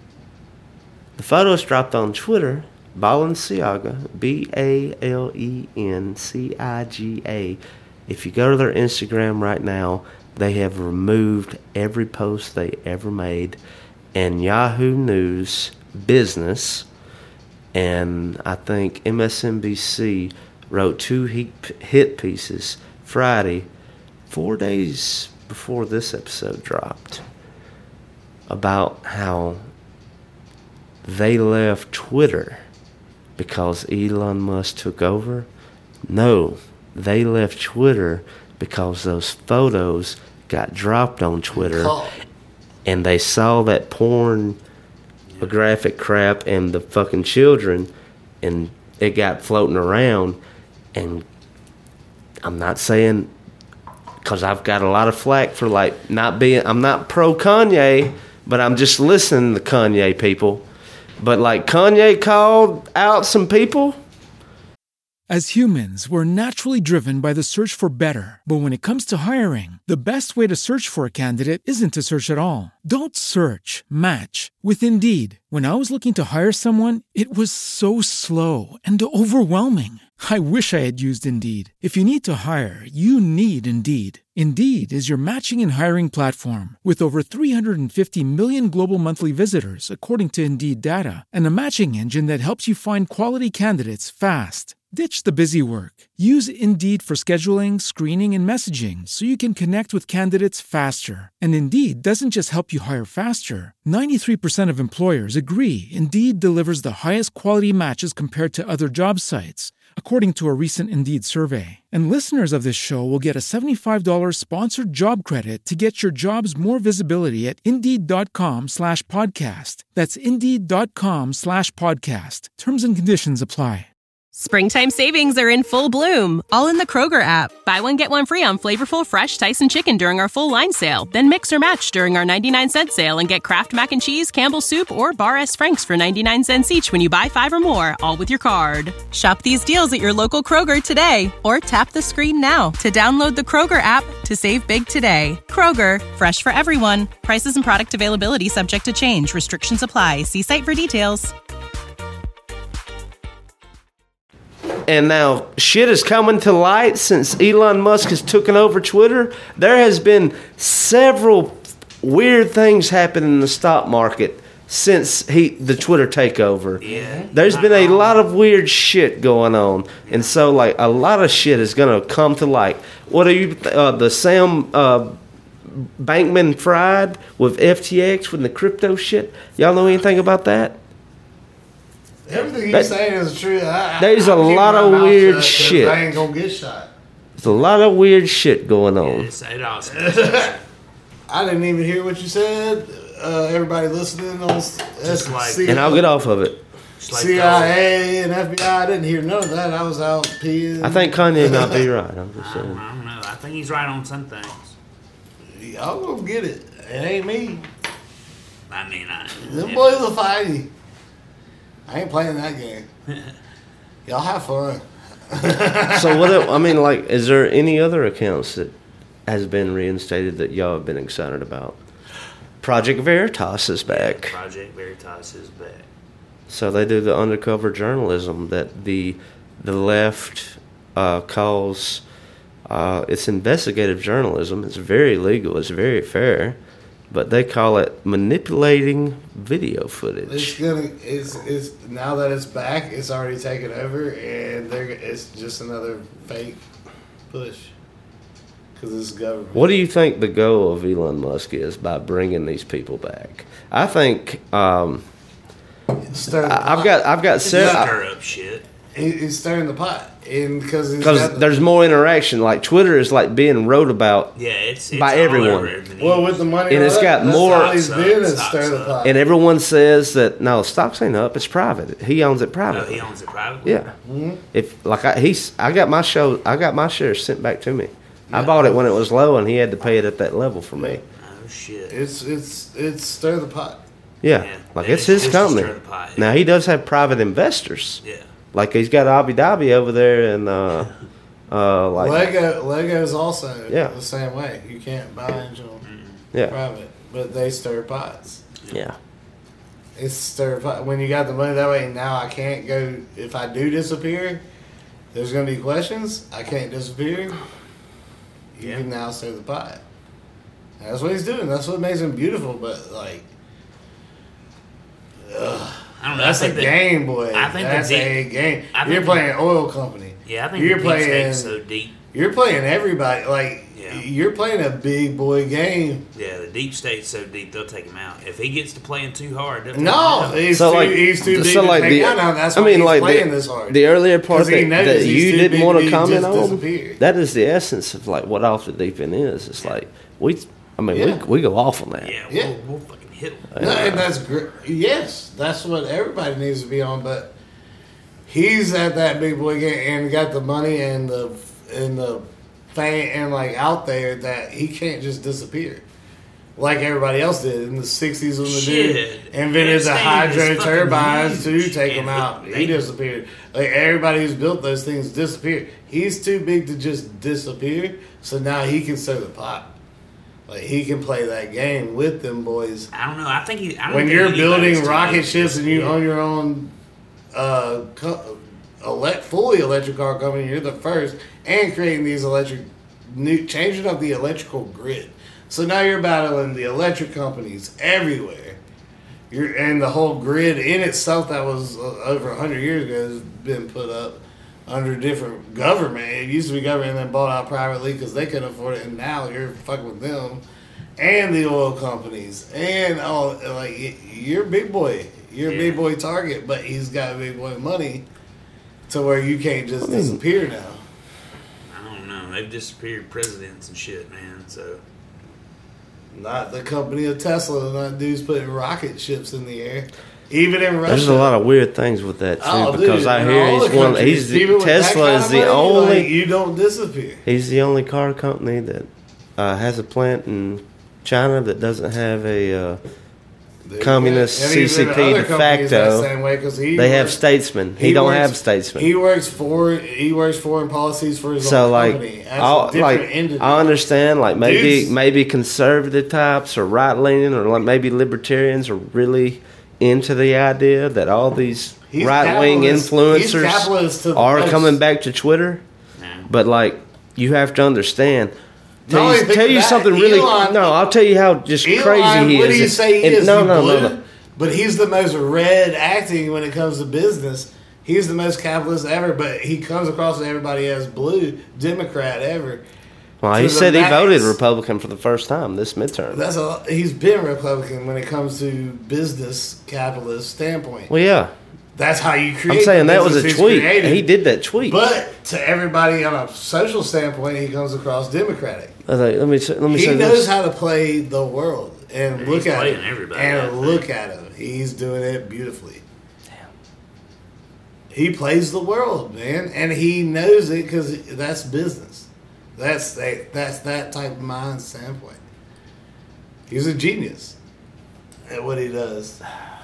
The photos dropped on Twitter. Balenciaga, B A L E N C I G A. If you go to their Instagram right now, they have removed every post they ever made, and Yahoo News Business and I think M S N B C wrote two hit pieces Friday, four days before this episode dropped, about how they left Twitter because Elon Musk took over. No, they left Twitter because those photos got dropped on Twitter, and they saw that porn graphic crap and the fucking children, and it got floating around. And I'm not saying, because I've got a lot of flack for like not being, I'm not pro Kanye, but I'm just listening to Kanye people. But like Kanye called out some people. As humans, we're naturally driven by the search for better. But when it comes to hiring, the best way to search for a candidate isn't to search at all. Don't search, match with Indeed. When I was looking to hire someone, it was so slow and overwhelming. I wish I had used Indeed. If you need to hire, you need Indeed. Indeed is your matching and hiring platform with over three hundred fifty million global monthly visitors, according to Indeed data, and a matching engine that helps you find quality candidates fast. Ditch the busy work. Use Indeed for scheduling, screening, and messaging so you can connect with candidates faster. And Indeed doesn't just help you hire faster. ninety-three percent of employers agree Indeed delivers the highest quality matches compared to other job sites, according to a recent Indeed survey. And listeners of this show will get a seventy-five dollars sponsored job credit to get your jobs more visibility at Indeed.com slash podcast. That's Indeed.com slash podcast. Terms and conditions apply. Springtime savings are in full bloom, all in the Kroger app. Buy one, get one free on flavorful, fresh Tyson chicken during our full line sale. Then mix or match during our ninety-nine cent sale and get Kraft Mac and Cheese, Campbell's Soup, or Bar S. Frank's for ninety-nine cents each when you buy five or more, all with your card. Shop these deals at your local Kroger today, or tap the screen now to download the Kroger app to save big today. Kroger, fresh for everyone. Prices and product availability subject to change. Restrictions apply. See site for details. And now shit is coming to light since Elon Musk has taken over Twitter. There has been several weird things happen in the stock market since he the Twitter takeover. Yeah. There's been a lot of weird shit going on, and so like a lot of shit is gonna come to light. What are you? Uh, the Sam uh, Bankman-Fried with F T X with the crypto shit. Y'all know anything about that? Everything That- he's saying is true. I, There's I, a I'm keeping lot my of mouth weird shut 'cause shit. I ain't gonna get shot. There's a lot of weird shit going on. Yes, it all sounds- I didn't even hear what you said. Uh, everybody listening on S- Just like- C- And I'll get off of it. It's like C I A and F B I. I didn't hear none of that. I was out peeing. I think Kanye might be right. I'm just I saying. don't, I don't know. I think he's right on some things. Y'all gonna get it. It ain't me. I mean, I. Them boys will fight you. I ain't playing that game. Y'all have fun. So what? el- I mean, like, is there any other accounts that has been reinstated that y'all have been excited about? Project Veritas is back. Project Veritas is back. So they do the undercover journalism that the the left uh, calls. Uh, it's investigative journalism. It's very legal. It's very fair, but they call it manipulating video It's footage. gonna. It's it's now that it's back. It's already taken over, and they're. It's just another fake push. because it's government. What do you think the goal of Elon Musk is by bringing these people back? I think um, Stir the I- I've pot. got I've got several. Stir up shit. He, he's stirring the pot, and because Because there's more interaction. Like Twitter is like being wrote about, Yeah, it's, it's By all everyone. over the well news. with the money, And it's up, got that's more- all he's Stocks doing up, is stir the stocks pot. and everyone says that no, stocks ain't up. It's private. He owns it Oh, privately. he owns it privately. Yeah. If like I, he's, I got my show, I got my shares sent back to me. I bought it when it was low, and he had to pay it at that level for me. Oh shit. It's it's it's stir the pot. Yeah, Yeah. like Yeah, it's his it's just company. stir the pot, Now he does have private investors. Yeah. Like he's got Abu Dhabi over there, and uh, uh, like Lego Lego's also Yeah. the same way. You can't buy into them yeah, private, but they stir pots. yeah. It's stir pot. When you got the money that way, now I can't go. If I do disappear, there's going to be questions. I can't disappear. You Yeah. can now stir the pot. That's what he's doing. That's what makes him beautiful. But like, ugh, I don't know. that's I a think that, game, boy. I think that's the a deep- game. I You're think playing oil company. Yeah, I think You're the deep playing. state's so deep. You're playing everybody. Like Yeah. you're playing a big boy game. Yeah, the deep state's so deep they'll take him out. If he gets to playing too hard, they'll take No, him out. he's So too, like, he's too big so to like take the, out now. That's I why mean, he's like playing the, this hard. the earlier part 'Cause he that, knows that he's you too didn't big want to to be comment just on. disappear. That is the essence of like what Off the Deep End is. It's like we, I mean, Yeah. we we go off on that. Yeah, Yeah. We'll, we'll fucking hit him. No, and that's great. Yes, that's what everybody needs to be on. But he's at that big boy game and got the money and the and the fame and like out there that he can't just disappear like everybody else did in the sixties when the dude Shit. invented the Epstein hydro is fucking turbines to huge. take And him out. he- He disappeared. Like everybody who's built those things disappeared. He's too big to just disappear. So now he can stir the pot. Like he can play that game with them boys. I don't know. I think he. I don't When think you're anybody's building too rocket big. ships and you own your own uh, co- elect, fully electric car company, you're the first, and creating these electric, new, changing up the electrical grid. So now you're battling the electric companies everywhere. You're and the whole grid in itself that was uh, over a hundred years ago has been put up under different government. It used to be government and then bought out privately because they couldn't afford it, and now you're fucking with them and the oil companies and all. Like you're a big boy, you're a Yeah. big boy target, but he's got big boy money to where you can't just disappear now. I don't know. They've disappeared presidents and shit, man. So Not the company of Tesla, not dudes putting rocket ships in the air, even in Russia. There's a lot of weird things with that too Oh, because dude, I in hear all he's the one. countries, He's the, even with that Tesla kind is of the money, only. like, you don't disappear. He's the only car company that uh, has a plant in China that doesn't have a uh, communist And C even C P other de companies that facto. same way, 'cause he They have works- statesmen. He, don't works- have statesmen. He works for he works foreign policies for his so own like, company. That's I'll- a different like entity. I understand like maybe Dudes- maybe conservative types or right leaning or like maybe libertarians are really into the idea that all these He's right wing capitalist- he's capitalist to influencers the are most. coming back to Twitter. But like you have to understand. Not Tell only you, think tell of you that, something really. Elon- no, I'll tell you how just Elon, crazy he what is. do you say he And- is? No, He no, blue? no, no. But he's the most red acting when it comes to business. He's the most capitalist ever, but he comes across to everybody as blue Democrat ever. Well, To he the said he max. voted Republican for the first time this midterm. That's a he's been Republican when it comes to business capitalist standpoint. Well, yeah. That's how you create. I'm saying the that was a business he's tweet. created. He did that tweet. But to everybody on a social standpoint, he comes across Democratic. I was like, let me say- let me He say knows this. how to play the world and Yeah, look he's at playing it. everybody, I and think. look at him. He's doing it beautifully. He plays the world, man, and he knows it because that's business. That's that, that's that type of mind standpoint. He's a genius at what he does.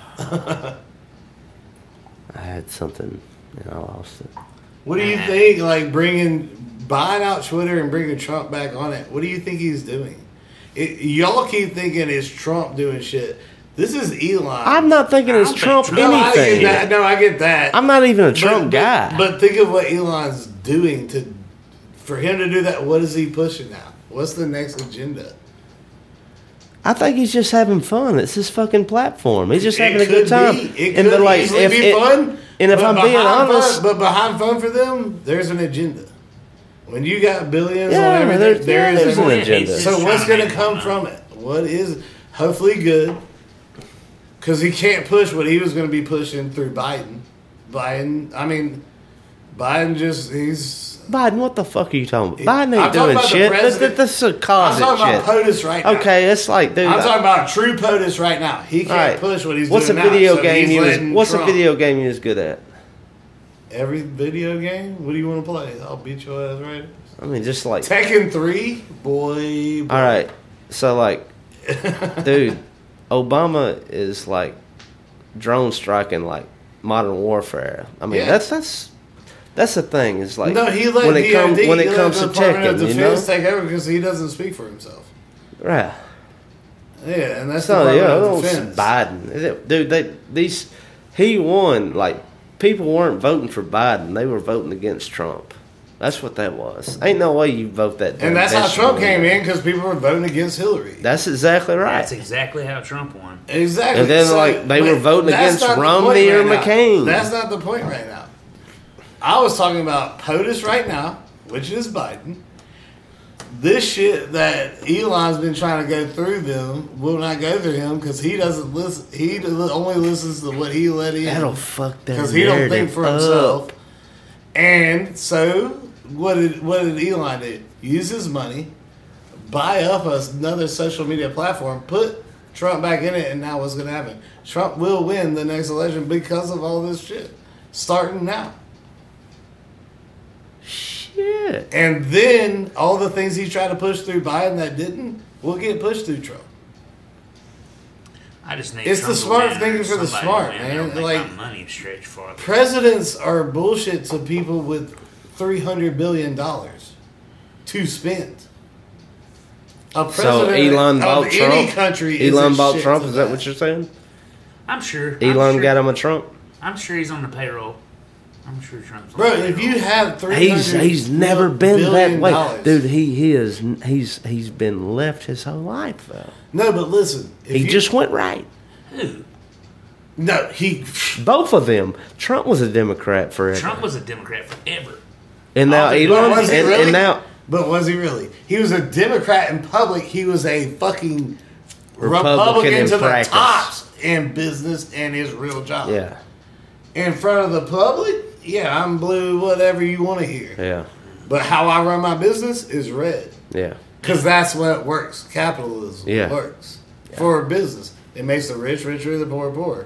I had something and I lost it. What do you think? Like bringing, buying out Twitter and bringing Trump back on it. What do you think he's doing? It, y'all keep thinking it's Trump doing shit. This is Elon. I'm not thinking it's I don't Trump think no, I get anything. that. No, I get that. I'm not even a But- Trump but, guy. But think of what Elon's doing to, for him to do that. What is he pushing now? What's the next agenda? I think he's just having fun. It's his fucking platform. He's just It having a could good time. be. It and could but like, easily if be it- fun. and if but I'm being behind honest, fun, but behind fun for them, there's an agenda. When you got billions Yeah, on everything, there's- there yeah, is there's a an plan. agenda. So He's what's trying going to to make come more from it? What is hopefully good? Because he can't push what he was going to be pushing through Biden. Biden, I mean, Biden just he's. Biden, what the fuck are you talking about? Biden I'm ain't talking doing about the shit. This, president. this, this is a I'm closet talking shit. about POTUS right now. Okay, it's like, dude. I'm I- talking about true POTUS right now. He can't all right. push what he's what's doing a video now. so game he's you was, letting What's Trump. a video game you was good at? Every video game? What do you want to play? I'll beat your ass right. I mean, just like. Tekken three? Boy, boy. All right, so like, dude, Obama is like drone striking like modern warfare. I mean, Yeah. that's that's that's the thing. Is like No, he let when it D O D, comes when he it let comes the to Department of checking, you know, Defense take over because he doesn't speak for himself. right? Yeah, and that's So the yeah, Department oh, of Defense. Biden, dude, they these he won. Like people weren't voting for Biden; they were voting against Trump. That's what that was. Ain't no way you vote that. And that's how vegetable Trump came in because people were voting against Hillary. That's exactly right. That's exactly how Trump won. Exactly. And then, So, like, they but were voting that's against not the Romney point or right now. McCain. That's not the point right now. I was talking about POTUS right now, which is Biden. This shit that Elon's been trying to go through them will not go through him because he doesn't listen. He only listens to what he let in. That'll fuck that because he don't think narrative for up. himself. And so, what did what did Elon do? Use his money, buy up another social media platform, put Trump back in it, and now what's going to happen? Trump will win the next election because of all this shit, starting now. Shit. And then all the things he tried to push through Biden that didn't will get pushed through Trump. I just need. It's Trump the to smart win thinking or for the somebody smart, win. man. I don't think Like- my money stretch farther. Presidents are bullshit to people with three hundred billion dollars to spend. A So president Elon of bought any Trump. country Elon isn't bought shit Trump. to Is that that. what you're saying? I'm sure. I'm Elon sure, got him a Trump. I'm sure he's on the payroll. I'm sure Trump's on Bro, the if payroll. you have three He's hundred he's never been that billion way, dollars- dude. He he is he's he's been left his whole life though. No, but listen, if He you, just went right. Who? no he. Both of them. Trump was a Democrat forever, Trump was a Democrat forever. and now Oh, Elon was he and, really? and now But was he really? He was a Democrat in public. He was a fucking Republican Republican, in to the practice. tops in business and his real job. yeah In front of the public, yeah, I'm blue, whatever you want to hear. yeah But how I run my business is red. yeah Because that's what works. Capitalism Yeah. works for business. It makes the rich richer, the poor poorer.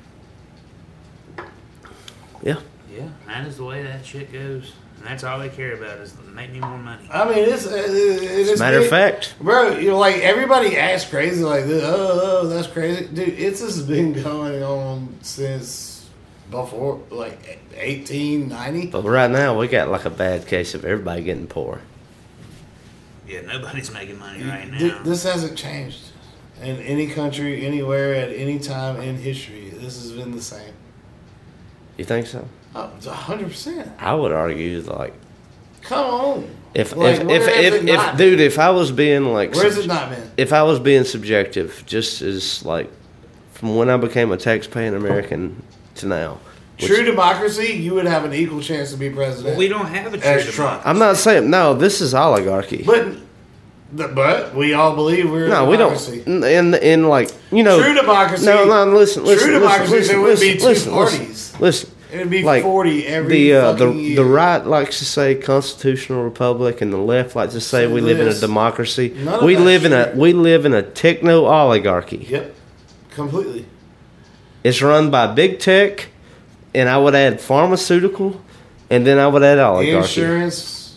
yeah. Yeah, that is the way that shit goes. And that's all they care about is make me more money. I mean, it's it, it, As it's a matter of big- fact, bro. You know, like everybody acts crazy, like this. Oh, oh, that's crazy, dude. It's just been going on since before, like eighteen ninety. but right now we got like a bad case of everybody getting poor. Yeah, nobody's making money right now. Th- This hasn't changed in any country, anywhere, at any time in history. This has been the same. You think so? Oh, it's a hundred percent. I would argue like Come on. if Like, if where if has if, it if not dude, if I was being like Where's sub- it not been? if I was being subjective, just as like from when I became a tax-paying American to now. which- True democracy, you would have an equal chance to be president. Well, we don't have a true as democracy. Trump. I'm not saying no. This is oligarchy. But, but we all believe we're no, a we democracy. don't. In in like you know. True democracy- No, no. Listen, listen. True listen, democracy, listen, there would listen, be two listen, parties. Listen, listen. It'd be Like forty every the uh, the fucking year. the right likes to say constitutional republic, and the left likes to say Say we live in a this. democracy. None of We that's live in a true. we live in a techno oligarchy. Yep, completely. It's run by big tech, and I would add pharmaceutical, and then I would add oligarchy. Insurance.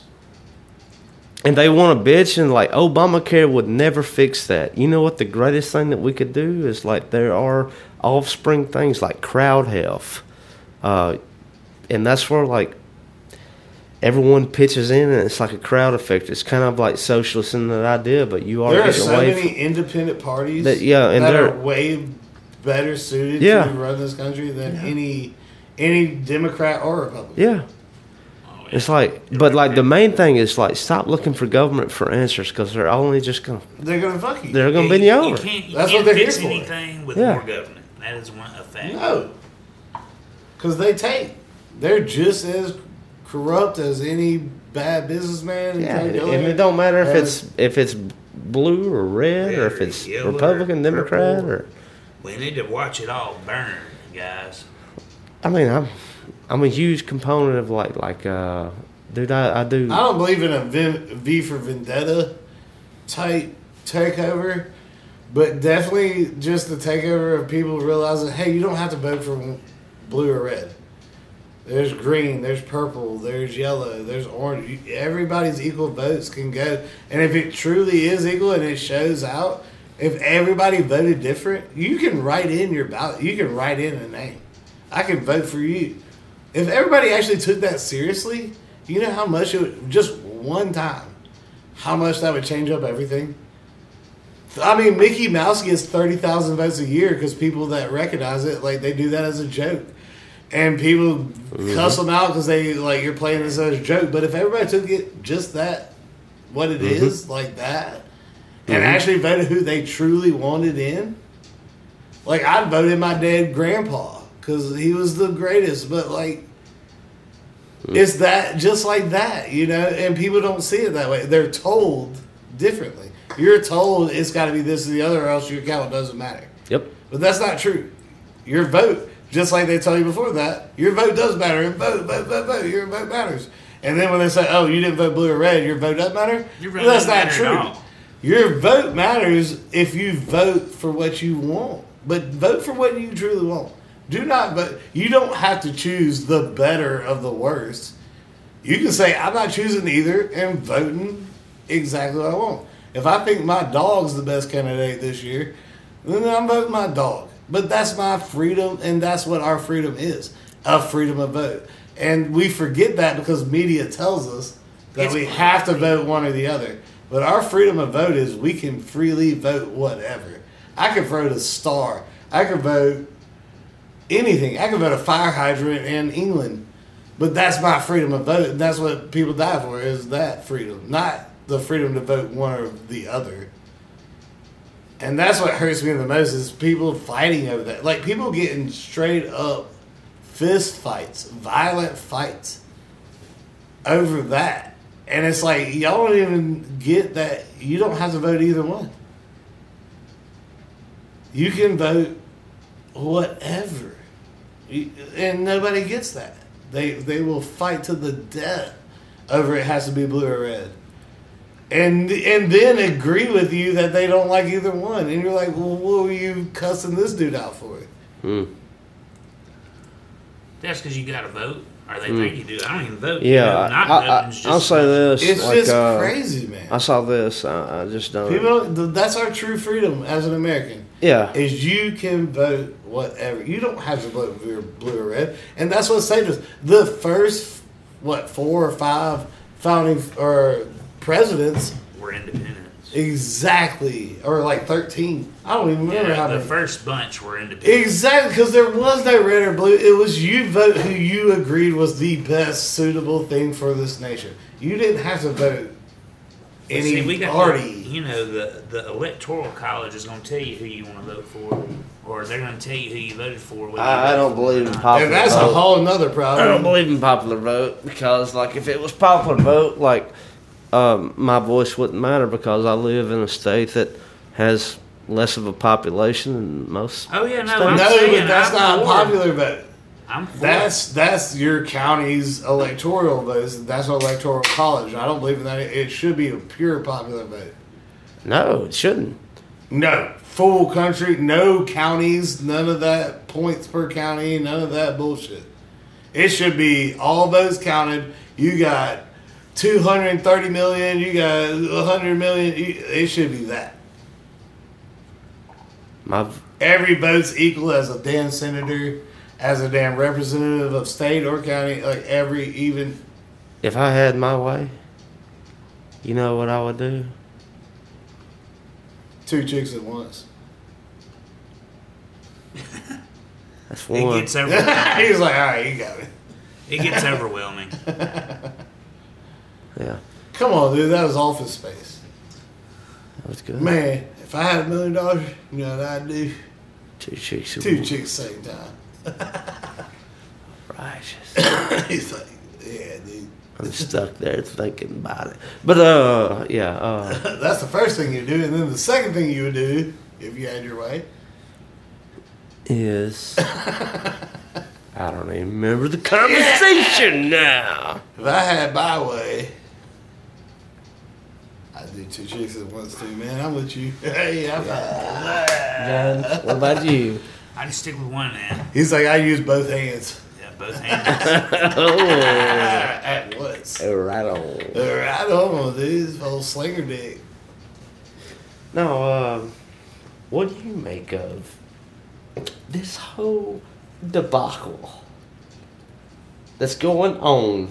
And they want to bitch and like Obamacare would never fix that. You know what the greatest thing that we could do is like there are offspring things like crowd health, uh, and that's where like everyone pitches in and it's like a crowd effect. It's kind of like socialist in that idea, but you are There are getting so away. many From, independent parties That- yeah, and that they're- are way better suited Yeah. to run this country than any any Democrat or Republican. yeah. It's like, but like the main thing is like stop looking for government for answers because they're only just gonna They're gonna fuck you. they're gonna You- bend you you over. can't, you That's can't what they're fix here for. anything with Yeah. more government. That is one a fact. No, because they take. They're just as corrupt as any bad businessman. Yeah, and it don't matter if it's if it's blue or red or if it's Republican, Democrat, or. We need to watch it all burn, guys. I mean, I'm I'm a huge component of like like uh, dude, I, I do. I don't believe in a V, v for Vendetta type takeover, but definitely just the takeover of people realizing, hey, you don't have to vote for blue or red. There's green, there's purple, there's yellow, there's orange. Everybody's equal votes can go. And if it truly is equal and it shows out, if everybody voted different, you can write in your ballot. You can write in a name. I can vote for you. If everybody actually took that seriously, you know how much it would, just one time, how much that would change up everything? I mean, Mickey Mouse gets thirty thousand votes a year because people that recognize it, like, they do that as a joke. And people mm-hmm. cuss them out because they, like, you're playing this as a joke. But if everybody took it just that, what it mm-hmm. is, like that, and mm-hmm. actually voted who they truly wanted in, like, I'd voted my dead grandpa because he was the greatest. But, like, mm-hmm. it's that, just like that, you know? And people don't see it that way. They're told differently. You're told it's got to be this or the other or else your account doesn't matter. Yep. But that's not true. Your vote, just like they tell you before that, your vote does matter. And vote, vote, vote, vote. Your vote matters. And then when they say, oh, you didn't vote blue or red, your vote doesn't matter? Your vote well, that's not true. Your vote matters if you vote for what you want. But vote for what you truly want. Do not vote. You don't have to choose the better of the worst. You can say, I'm not choosing either and voting exactly what I want. If I think my dog's the best candidate this year, then I'm voting my dog. But that's my freedom, and that's what our freedom is, a freedom of vote. And we forget that because media tells us that it's we have to vote one or the other. But our freedom of vote is we can freely vote whatever. I could vote a star. I could vote anything. I could vote a fire hydrant in England. But that's my freedom of vote, and that's what people die for, is that freedom, not the freedom to vote one or the other. And that's what hurts me the most is people fighting over that. Like, people getting straight up fist fights, violent fights over that. And it's like, y'all don't even get that you don't have to vote either one. You can vote whatever. And nobody gets that. They they will fight to the death over it has to be blue or red. And and then agree with you that they don't like either one. And you're like, well, what were you cussing this dude out for? Hmm. That's because you got to vote. Or they mm. think you do. I don't even vote. Yeah, you know, not I, I, just I'll say this. It's like, just uh, crazy, man. I saw this. I, I just don't. People, that's our true freedom as an American. Yeah. Is you can vote whatever. You don't have to vote for blue or red. And that's what saved us. The first, what, four or five founding or presidents were independents. Exactly. Or like thirteen. I don't even remember yeah, how the many. The first bunch were independent. Exactly, because there was no red or blue. It was you vote who you agreed was the best suitable thing for this nation. You didn't have to vote any See, we got party. The, you know, the, the Electoral College is going to tell you who you want to vote for, or they're going to tell you who you voted for. I, I don't believe in popular and that's vote. a whole nother problem. I don't believe in popular vote because, like, if it was popular vote, like, um, my voice wouldn't matter because I live in a state that has less of a population than most. Oh yeah, no, states. I'm no, saying but that's I'm not for. popular vote. I'm for. That's that's your county's electoral votes. That's an electoral college. I don't believe in that. It should be a pure popular vote. No, it shouldn't. No, full country, no counties, none of that points per county, none of that bullshit. It should be all those counted. You got two hundred thirty million. You got one hundred million. It should be that. My Every vote's equal as a damn senator, as a damn representative of state or county. Like every even. If I had my way, you know what I would do? Two chicks at once. That's one. It gets overwhelming. He's like, all right, you got it. It gets overwhelming. Yeah. Come on, dude. That was Office Space. That was good. Man, if I had a million dollars, you know what I'd do? Two chicks. Two chicks same time. Righteous. He's like, yeah, dude. I'm stuck there thinking about it. But, uh, yeah. Uh, That's the first thing you do. And then the second thing you would do, if you had your way, is... I don't even remember the conversation now. if I had my way, I'd do two chicks at once too, man. I'm with you. Hey, I'm John, what about you? I just stick with one, man. He's like, I use both hands. Yeah, both hands. Oh, At once. right on. Right on, dude. This whole slinger dick. Now, uh, what do you make of this whole debacle that's going on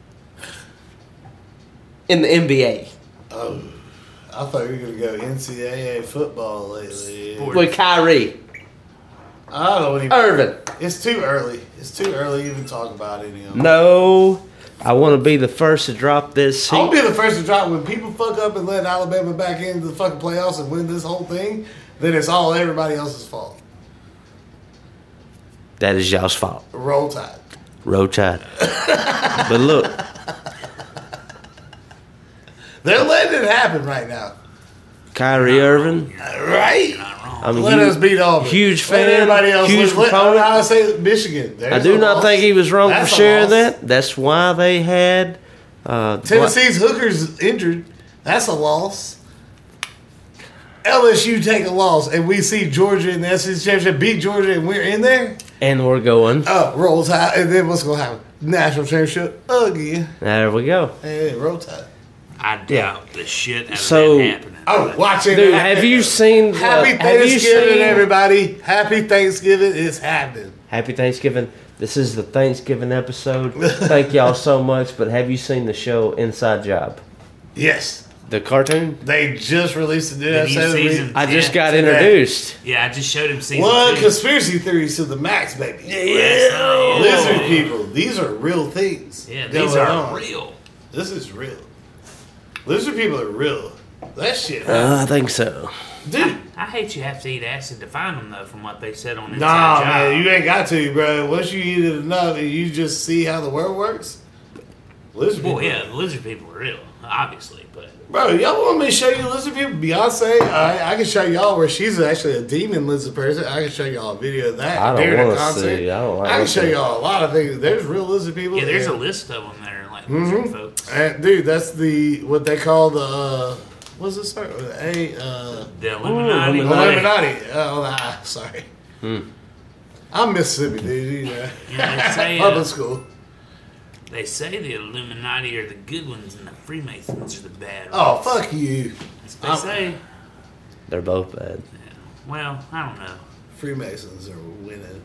in the N B A Oh, I thought you were going to go N C double A football lately. Sports. with Kyrie I don't even. Irving? It's too early. It's too early to even talk about it anymore. No, I want to be the first to drop this. I'll be the first to drop when people fuck up and let Alabama back into the fucking playoffs and win this whole thing. Then it's all everybody else's fault. That is y'all's fault. Roll Tide. Roll Tide. But look, They're letting it happen right now. Kyrie Irving. Right? I mean, Let huge, us beat Auburn. Huge Let fan. everybody else Huge let, let proponent. Ohio State, Michigan. There's I do a not loss. think he was wrong That's for a sharing loss. that. That's why they had uh, Tennessee's Hooker's injured. That's a loss. L S U take a loss, and we see Georgia in the S E C championship beat Georgia, and we're in there. and we're going. Oh, roll tide, and then what's going to happen? National championship again. There we go. Hey, roll tide. I doubt the shit out of So- that happening. Oh, watch it. Dude, have you seen? the- Happy have you Thanksgiving, seen- everybody. Happy Thanksgiving. It's happening. Happy Thanksgiving. This is the Thanksgiving episode. Thank y'all so much. But have you seen the show Inside Job? Yes. The cartoon? They just released a new The new episode. season. I just Yeah, got today. introduced. Yeah, I just showed him season What two. conspiracy theories to the max, baby? Yeah. Lizard people. These are real things. Yeah, going these are on. real. This is real. Lizard people are real. That shit. Uh, I think so. Dude. I hate you have to eat acid to find them, though, from what they said on Inside Nah, Job. man, you ain't got to, bro. Once you eat it enough and you just see how the world works, lizard people. Well, yeah, the lizard people are real, obviously, but Bro, y'all want me to show you lizard people? Beyonce, I, I can show y'all where she's actually a demon lizard person. I can show y'all a video of that. I don't during a wanna concert. see. I don't like I can that. show y'all a lot of things. There's real lizard people. yeah, there's a and- list of them that are like Mm-hmm. lizard folks. and, dude, that's the what they call the uh, what's this? Start with? A uh, The Illuminati. Illuminati. Illuminati. Oh, ah, sorry. I'm Mississippi, dude. You know. Yeah, they say, Public uh, school. They say the Illuminati are the good ones and the Freemasons are the bad ones. Oh, fuck you. That's what they I'm- say. They're both bad. Well, I don't know. Freemasons are winning.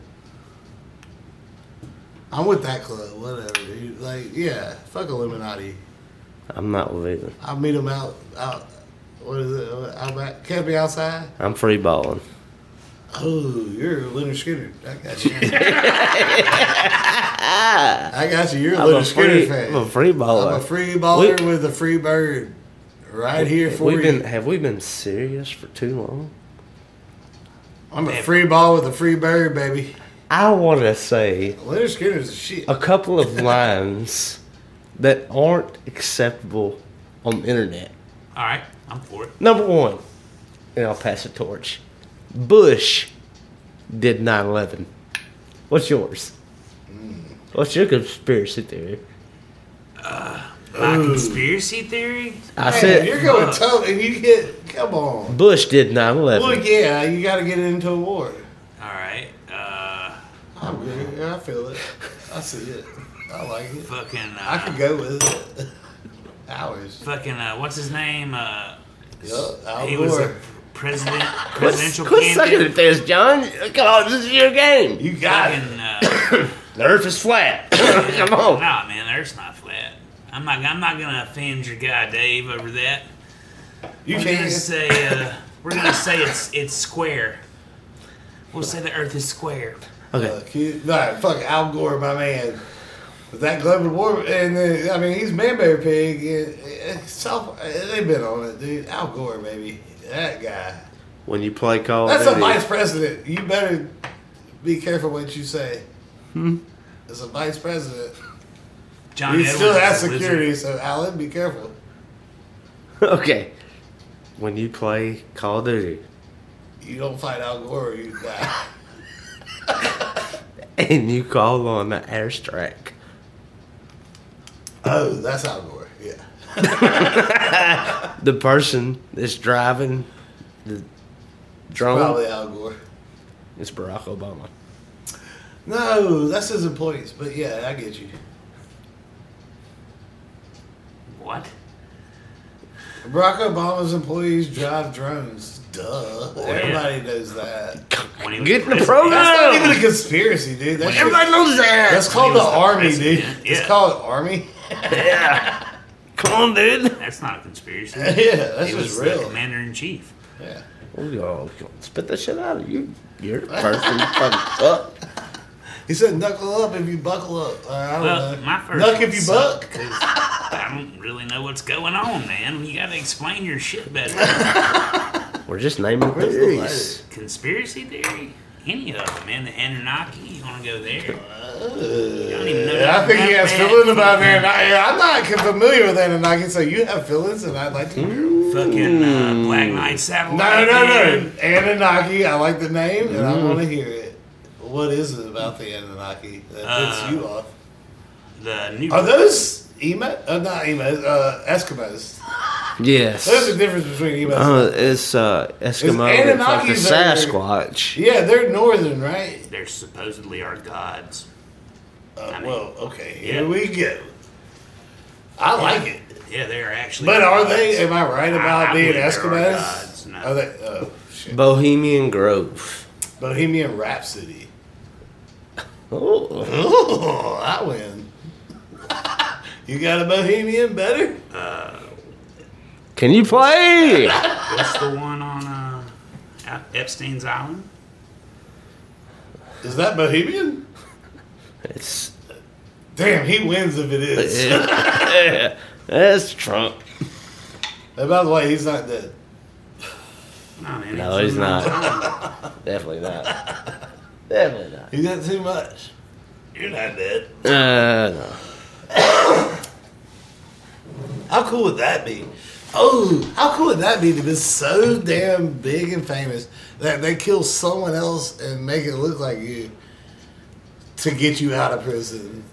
I'm with that club. Whatever, dude. Like, yeah, fuck Illuminati. I'm not with either. I'll meet them out. Out. What is it? Out back. Can't be outside. I'm free balling. Oh, you're Leonard Skinner. I got you. I got you. You're a I'm Leonard a Skinner free, fan. I'm a free baller. I'm a free baller We- with a free bird. Right here for We've you. been have we been serious for too long? I'm a free ball with a free bird, baby. I want to say Leonard Skinner's a shit. a couple of lines that aren't acceptable on the internet. All right, I'm for it. Number one, and I'll pass the torch. Bush did nine eleven. What's yours? What's your conspiracy theory? My conspiracy theory? I Man, said you're going tough, and you get come on. Bush did nine eleven. Well, yeah, you got to get into a war. All right. Uh, I'm good. Yeah, I feel it. I see it. I like it. fucking. Uh, I could go with it. Hours. Fucking. Uh, what's his name? Uh, Yup, Al he was a Gore. president, Quit, presidential quit sucking candidate. at this, John. Come on, this is your game. You got it. Fucking. Uh, The Earth is flat. Come on. Nah, man, the Earth's not flat. I'm not. I'm not gonna offend your guy Dave over that. You We're gonna can't. say. Uh, we're gonna say it's it's square. We'll say the Earth is square. Okay. Uh, kid, nah, fuck Al Gore, my man. With that global war, and then, I mean, he's Manberry Pig. And, and South, they've been on it, dude. Al Gore, baby. That guy. When you play Call That's of a Duty, vice president. You better be careful what you say. Hmm? It's a vice president. John We Edwards still have is a security, wizard. so Alan, be careful. Okay. When you play Call of Duty You don't fight Al Gore or you die. and you call on the airstrike, Oh, that's Al Gore, yeah. the person that's driving the drone Probably Al Gore. is Barack Obama. No, that's his employees, but yeah, I get you. What? Barack Obama's employees drive drones. Duh. Everybody knows that. When he was Get in the president. program. That's not even a conspiracy, dude. That's Everybody just- knows that. That's called When the he was the Army, dude. president, It's yeah. called Army. Yeah. Come on, dude. That's not a conspiracy. Yeah, that's he just was real. the commander in chief. Yeah. Oh, spit that shit out of you. You're the person fucked up. He said, "Knuckle up if you buckle up." Uh, I don't Well, know. my first Knuck one if you sucked buck. 'cause I don't really know what's going on, man. You got to explain your shit better. We're just naming Where's the theories. Conspiracy theory? Any of them, man. The Anunnaki, you want to go there? You don't even know Yeah, I think he about has that. feelings about Anunnaki. Yeah, I'm not familiar with Anunnaki, so you have feelings, and I'd like to hear. them. Fucking uh, Black Knight satellite. No, no, man. no. Anunnaki. I like the name, and I want to hear it. What is it about the Anunnaki that puts Uh, you off? The new. Are those Emo? Uh, not Emos. Uh, Eskimos. Yes. There's a difference between Emos. Uh, it's uh, Eskimo. It's like the Anunnakis are- Sasquatch. yeah, they're northern, right? They're supposedly our gods. Uh, I mean, well, okay. yeah. Here we go. I like it. Yeah, they are actually. But our are gods. they? Am I right about I being believe they're our Eskimos? gods, no. Are they? Oh shit! Bohemian Grove. Bohemian Rhapsody. Oh. Oh, I win. You got a Bohemian better? Can you play? What's the one on uh, Epstein's Island? Is that Bohemian? It's Damn, he wins if it is. yeah, that's Trump. And by the way, he's not dead. No, man, No, it's he's on not. Island. Definitely not. Definitely not. He got too much. You're not dead. Uh, no. How cool would that be? Oh, how cool would that be to be so damn big and famous that they kill someone else and make it look like you to get you out of prison?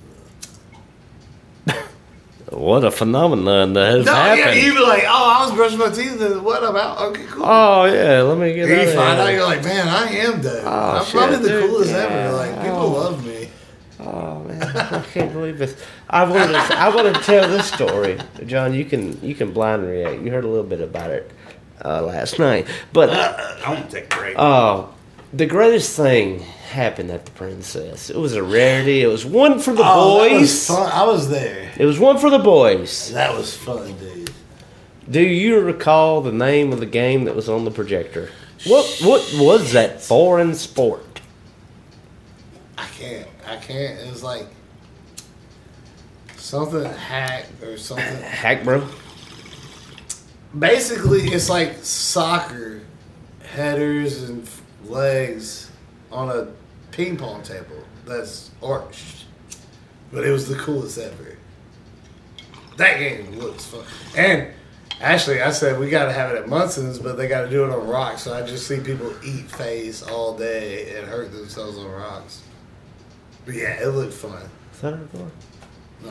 What a phenomenon that has No, yeah, happened. you'd be like, oh, I was brushing my teeth and what about? Okay, cool. Oh yeah, let me get And out you of find out, here. you're like, man, I am dope. Oh, I'm shit, probably the dude. coolest Yeah. ever. Like, people Oh. love me. Oh man, I can't believe this. I want to. I want to tell this story, John. You can you can blind react. You heard a little bit about it uh, last night, but I want to take a break. oh, the greatest thing happened at the Princess. It was a rarity. It was one for the Oh, that was boys. fun. I was there. It was one for the boys. That was fun, dude. Do you recall the name of the game that was on the projector? What what was that foreign sport? I can't. I can't. It was like something hack or something. Hack, bro. Basically, it's like soccer, headers and f- legs on a ping pong table that's arched. But it was the coolest ever. That game looks fun. And actually, I said we got to have it at Munson's, but they got to do it on rocks. So I just see people eat face all day and hurt themselves on rocks. But yeah, it looked fun. Is that our door? No.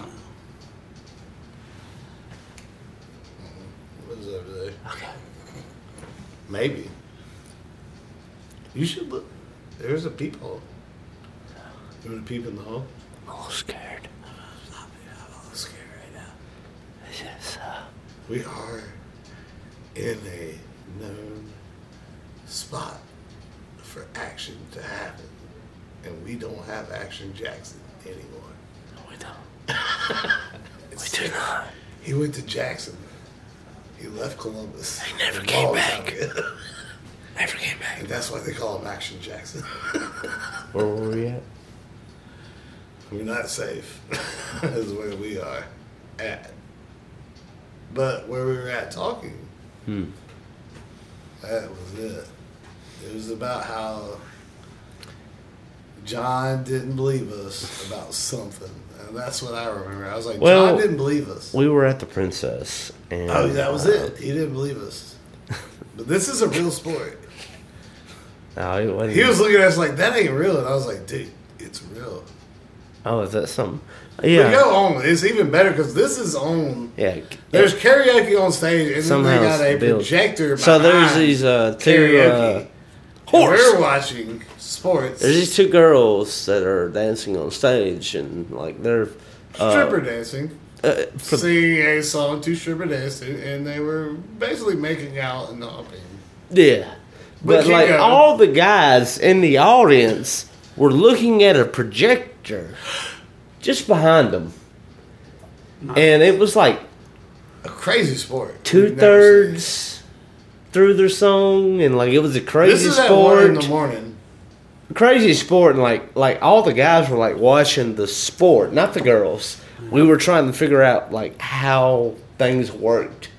What is over there? Okay. Maybe. You should look. There's a peephole. You want to peep in the hole? I'm a little scared. I'm a little scared right now. It's just, uh, We are in a known spot for action to happen. And we don't have Action Jackson anymore. no, we don't. It's We do not. He went to Jackson. He left Columbus. He never And came Long back. time. Never came back. And that's why they call him Action Jackson. Where were we at? We're not safe. Is where we are at. But where we were at talking, Hmm. that was it. It was about how John didn't believe us about something. And that's what I remember. I was like, Well, John didn't believe us. We were at the Princess. And, Oh, that was uh, it. He didn't believe us. But this is a real sport. No, it wasn't. He was looking at us like, that ain't real. And I was like, dude, it's real. Oh, is that something? But Yeah. go on. It's even better because this is on. Yeah. There's karaoke on stage, and Somehow then they got a it's built. projector. So there's behind these uh, two. karaoke. Uh, And we're watching sports. there's these two girls that are dancing on stage, and like they're uh, stripper dancing. Uh, for, Singing a song to stripper dancing, and they were basically making out and humping. yeah, but, But you like go. all the guys in the audience were looking at a projector just behind them, and it was like A crazy sport. two We've never thirds through their song, and like it was a seen it. crazy This is at sport. one in the morning. Crazy sport, and like like all the guys were like watching the sport, not the girls. We were trying to figure out like how things worked,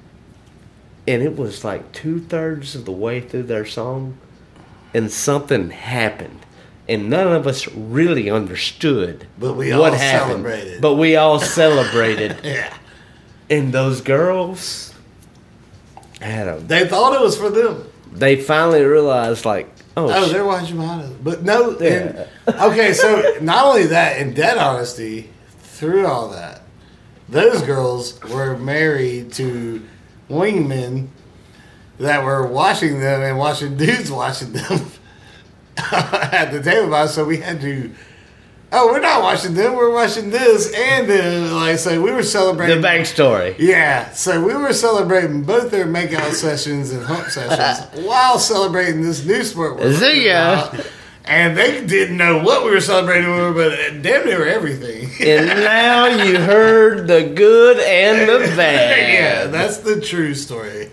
and it was like two thirds of the way through their song, and something happened, and none of us really understood But we what all happened. celebrated. But we all celebrated, Yeah. and those girls had a. They thought it was for them. They finally realized like, oh, Oh, sh- they're watching behind us. But no. Yeah. And, okay, so not only that, in dead honesty, through all that, those girls were married to wingmen that were watching them and watching dudes watching them at the table by us. So we had to. Oh, we're not watching them. We're watching this, and then like so, we were the celebrating. backstory. Yeah, so we were celebrating both their makeout sessions and hump sessions while celebrating this new sport. we're learning Zika. about. And they didn't know what we were celebrating, but damn near everything. And now you heard the good and the bad. Yeah, that's the true story.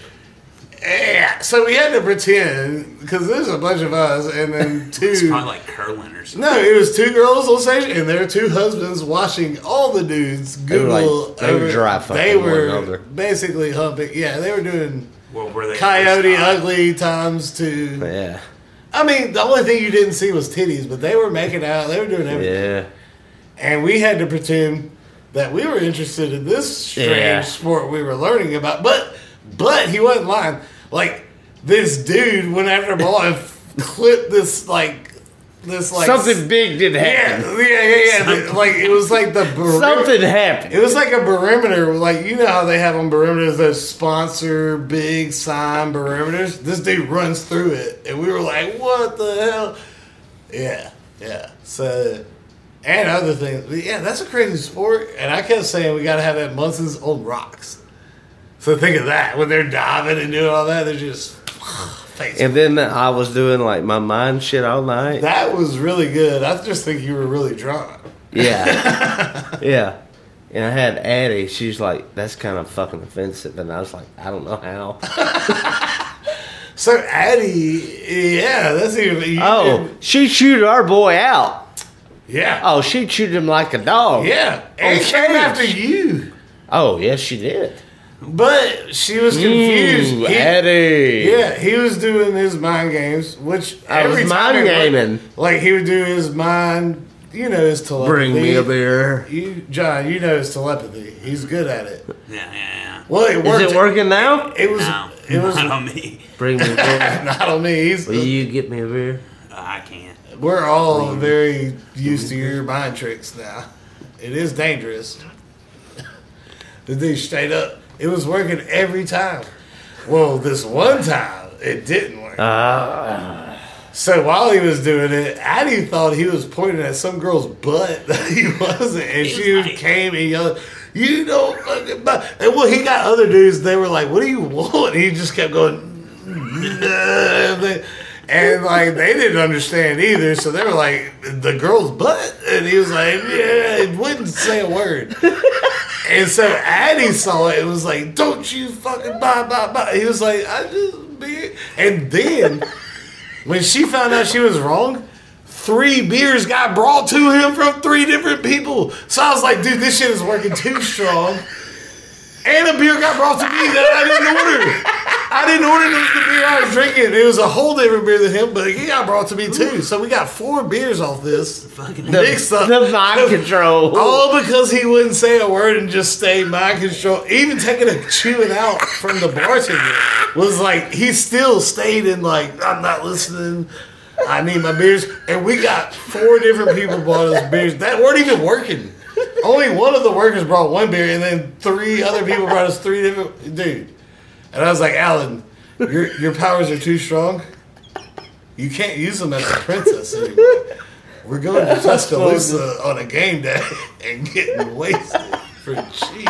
Yeah, so we had to pretend because there's a bunch of us, and then two. It's probably like curling or something. No, it was two girls on stage, and their two husbands watching all the dudes They were Google. like- they were over- dry fucking They one were another. basically humping. Yeah, they were doing Well, were they Coyote was, uh, Ugly times two. Yeah. I mean, the only thing you didn't see was titties, but they were making out. They were doing everything. Yeah. And we had to pretend that we were interested in this strange Yeah. sport we were learning about. But but he wasn't lying. Like, this dude went after a ball and clipped this, like, this, like... Something big did Yeah, happen. yeah, yeah, yeah. Like, it was like the... barim- Something happened. It was like a barometer. Like, you know how they have on barometers those sponsor big sign barometers? This dude runs through it. And we were like, what the hell? Yeah, yeah. So... And other things. Yeah, that's a crazy sport. And I kept saying we got to have that Munson's on rocks. So think of that. When they're diving and doing all that, they're just face. And then I was doing like my mind shit all night. That was really good. I just think you were really drunk. Yeah. Yeah. And I had Addie. She's like, that's kind of fucking offensive. And I was like, I don't know how. So Addie, yeah, that's even. You Oh, did- she chewed our boy out. yeah. Oh, she chewed him like a dog. Yeah. And On she came stage. after you. Oh, yes, she did. But she was confused. Ooh, He- Eddie. Yeah, he was doing his mind games, which I was every time mind it worked, gaming. like he would do his mind, you know, his telepathy. Bring me a beer. You, John, you know his telepathy. He's good at it. Yeah, yeah, yeah. Well, it worked. Is it working now? It was. No, It was not on me. Bring me a beer. not on me. He's, Will you get me a beer? Uh, I can't. we're all very used to your mind tricks now. It is dangerous. The dude straight up. It was working every time. Well, this one time, it didn't work. Ah. So while he was doing it, Addie thought he was pointing at some girl's butt that he wasn't, and He she was like- came and yelled, "You don't fucking butt!" And well, he got other dudes. They were like, "What do you want?" And he just kept going, "Nah." And like they didn't understand either. So they were like, "The girl's butt," and he was like, "Yeah," he wouldn't say a word. And so Addie saw it and was like, "Don't you fucking bye bye bye." He was like, "I just be," and then. When she found out she was wrong, three beers got brought to him from three different people. So I was like, dude, this shit is working too strong. And a beer got brought to me that I didn't order. I didn't order the beer I was drinking. It was a whole different beer than him, but he got brought to me too. So we got four beers off this. Fucking mixed up. The mind control. All because he wouldn't say a word and just stay mind control. Even taking a chewing out from the bartender was like, he still stayed in like, I'm not listening. I need my beers. And we got four different people bought us beers that weren't even working. Only one of the workers brought one beer, and then three other people brought us three different. Dude. And I was like, Alan, your your powers are too strong. You can't use them as a princess anymore. We're going to Tuscaloosa on a game day and getting wasted for cheap.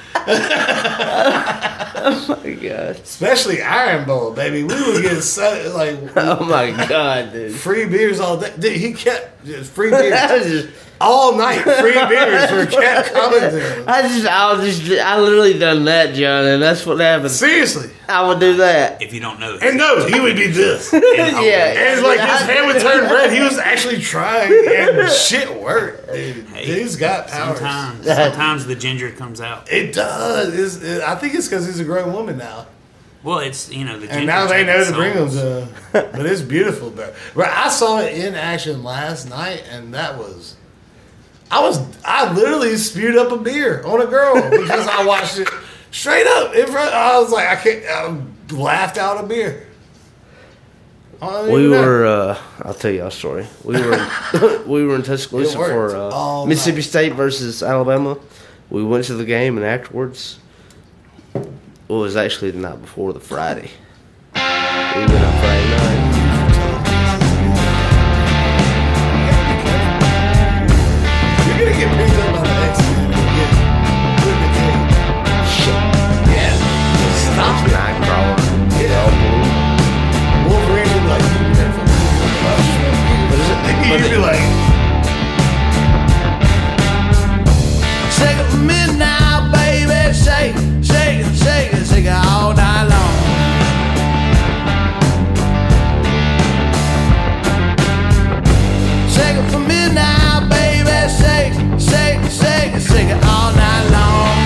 Oh my god! Especially Iron Bowl, baby. We would get so, like, oh my god, dude! Free beers all day. Dude, he kept just free beers all night. Free beers were kept coming to him. I just, I was just, I literally done that, John, and that's what happened. Seriously, I would do that. If you don't know, and no, he would be this. And, yeah, and like his hand would turn red. He was actually trying, and shit worked. Dude, hey, dude's got powers. Sometimes, sometimes the ginger comes out. It does. It's, it, I think it's because he's a grown woman now. Well, it's, you know, the ginger. And now they know to souls. bring them to. But it's beautiful, bro. But I saw it in action last night, and that was. I was. I literally spewed up a beer on a girl because I watched it straight up in front. I was like, I can't. I laughed out a beer. We were. Uh, I'll tell you a story. We were. In, we were in Tuscaloosa for uh, Mississippi State versus Alabama. We went to the game, and afterwards, well, it was actually the night before, the Friday. We went out Friday night. You're gonna get picked up by the X Men and get put in the cage. Yeah. Stop it. Nightcrawler. Yeah. Wolverine would be like, What is it? you'd be like, shake it for me now, baby. Shake, shake it, shake it, shake it all night long. Shake it for me now, baby. Shake, shake, shake it, shake it all night long.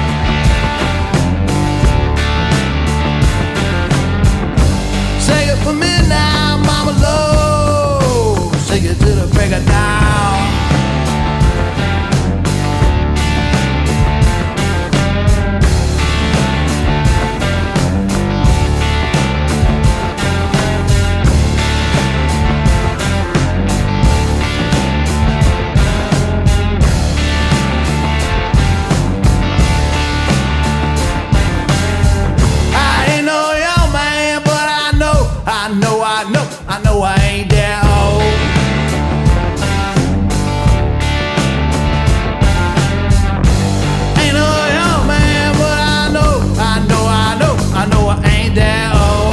Shake it for me now, mama low. Shake it till the break of dawn. I know, I know, I know I ain't that old. Ain't no young man, but I know, I know, I know, I know I ain't that old.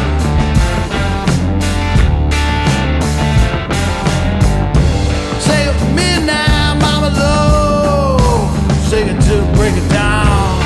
Say it for me now, mama low. Say it till break it down.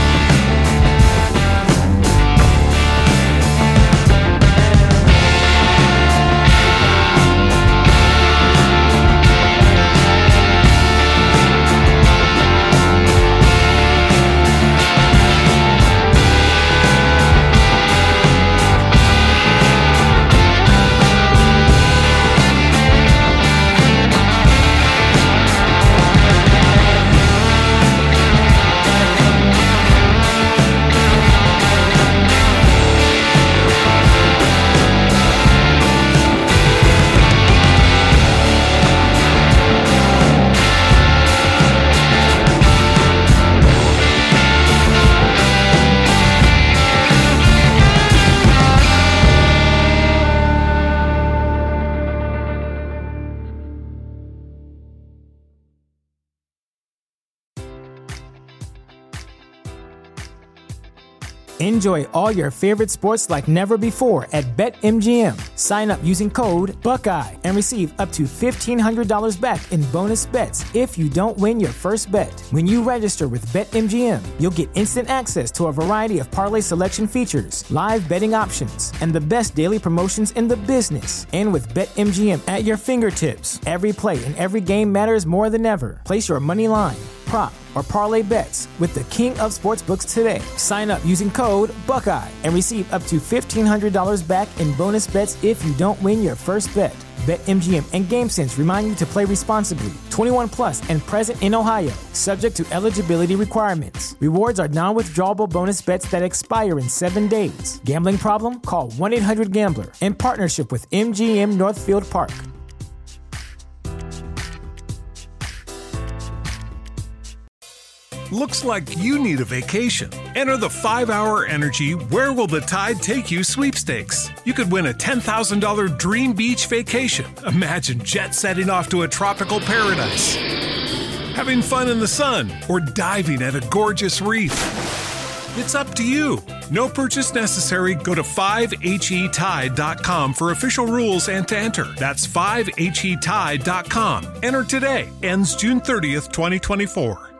Enjoy all your favorite sports like never before at BetMGM. Sign up using code Buckeye and receive up to fifteen hundred dollars back in bonus bets if you don't win your first bet. When you register with BetMGM, you'll get instant access to a variety of parlay selection features, live betting options, and the best daily promotions in the business. And with BetMGM at your fingertips, every play and every game matters more than ever. Place your money line, prop, or parlay bets with the king of sportsbooks today. Sign up using code Buckeye and receive up to fifteen hundred dollars back in bonus bets if you don't win your first bet. BetMGM and GameSense remind you to play responsibly. twenty-one plus and present in Ohio, subject to eligibility requirements. Rewards are non-withdrawable bonus bets that expire in seven days. Gambling problem? Call one eight hundred gambler in partnership with M G M Northfield Park. Looks like you need a vacation. Enter the five hour Energy Where Will the Tide Take You sweepstakes. You could win a ten thousand dollars dream beach vacation. Imagine jet setting off to a tropical paradise, having fun in the sun, or diving at a gorgeous reef. It's up to you. No purchase necessary. Go to five H E tide dot com for official rules and to enter. That's five H E tide dot com. Enter today. Ends June thirtieth, twenty twenty-four.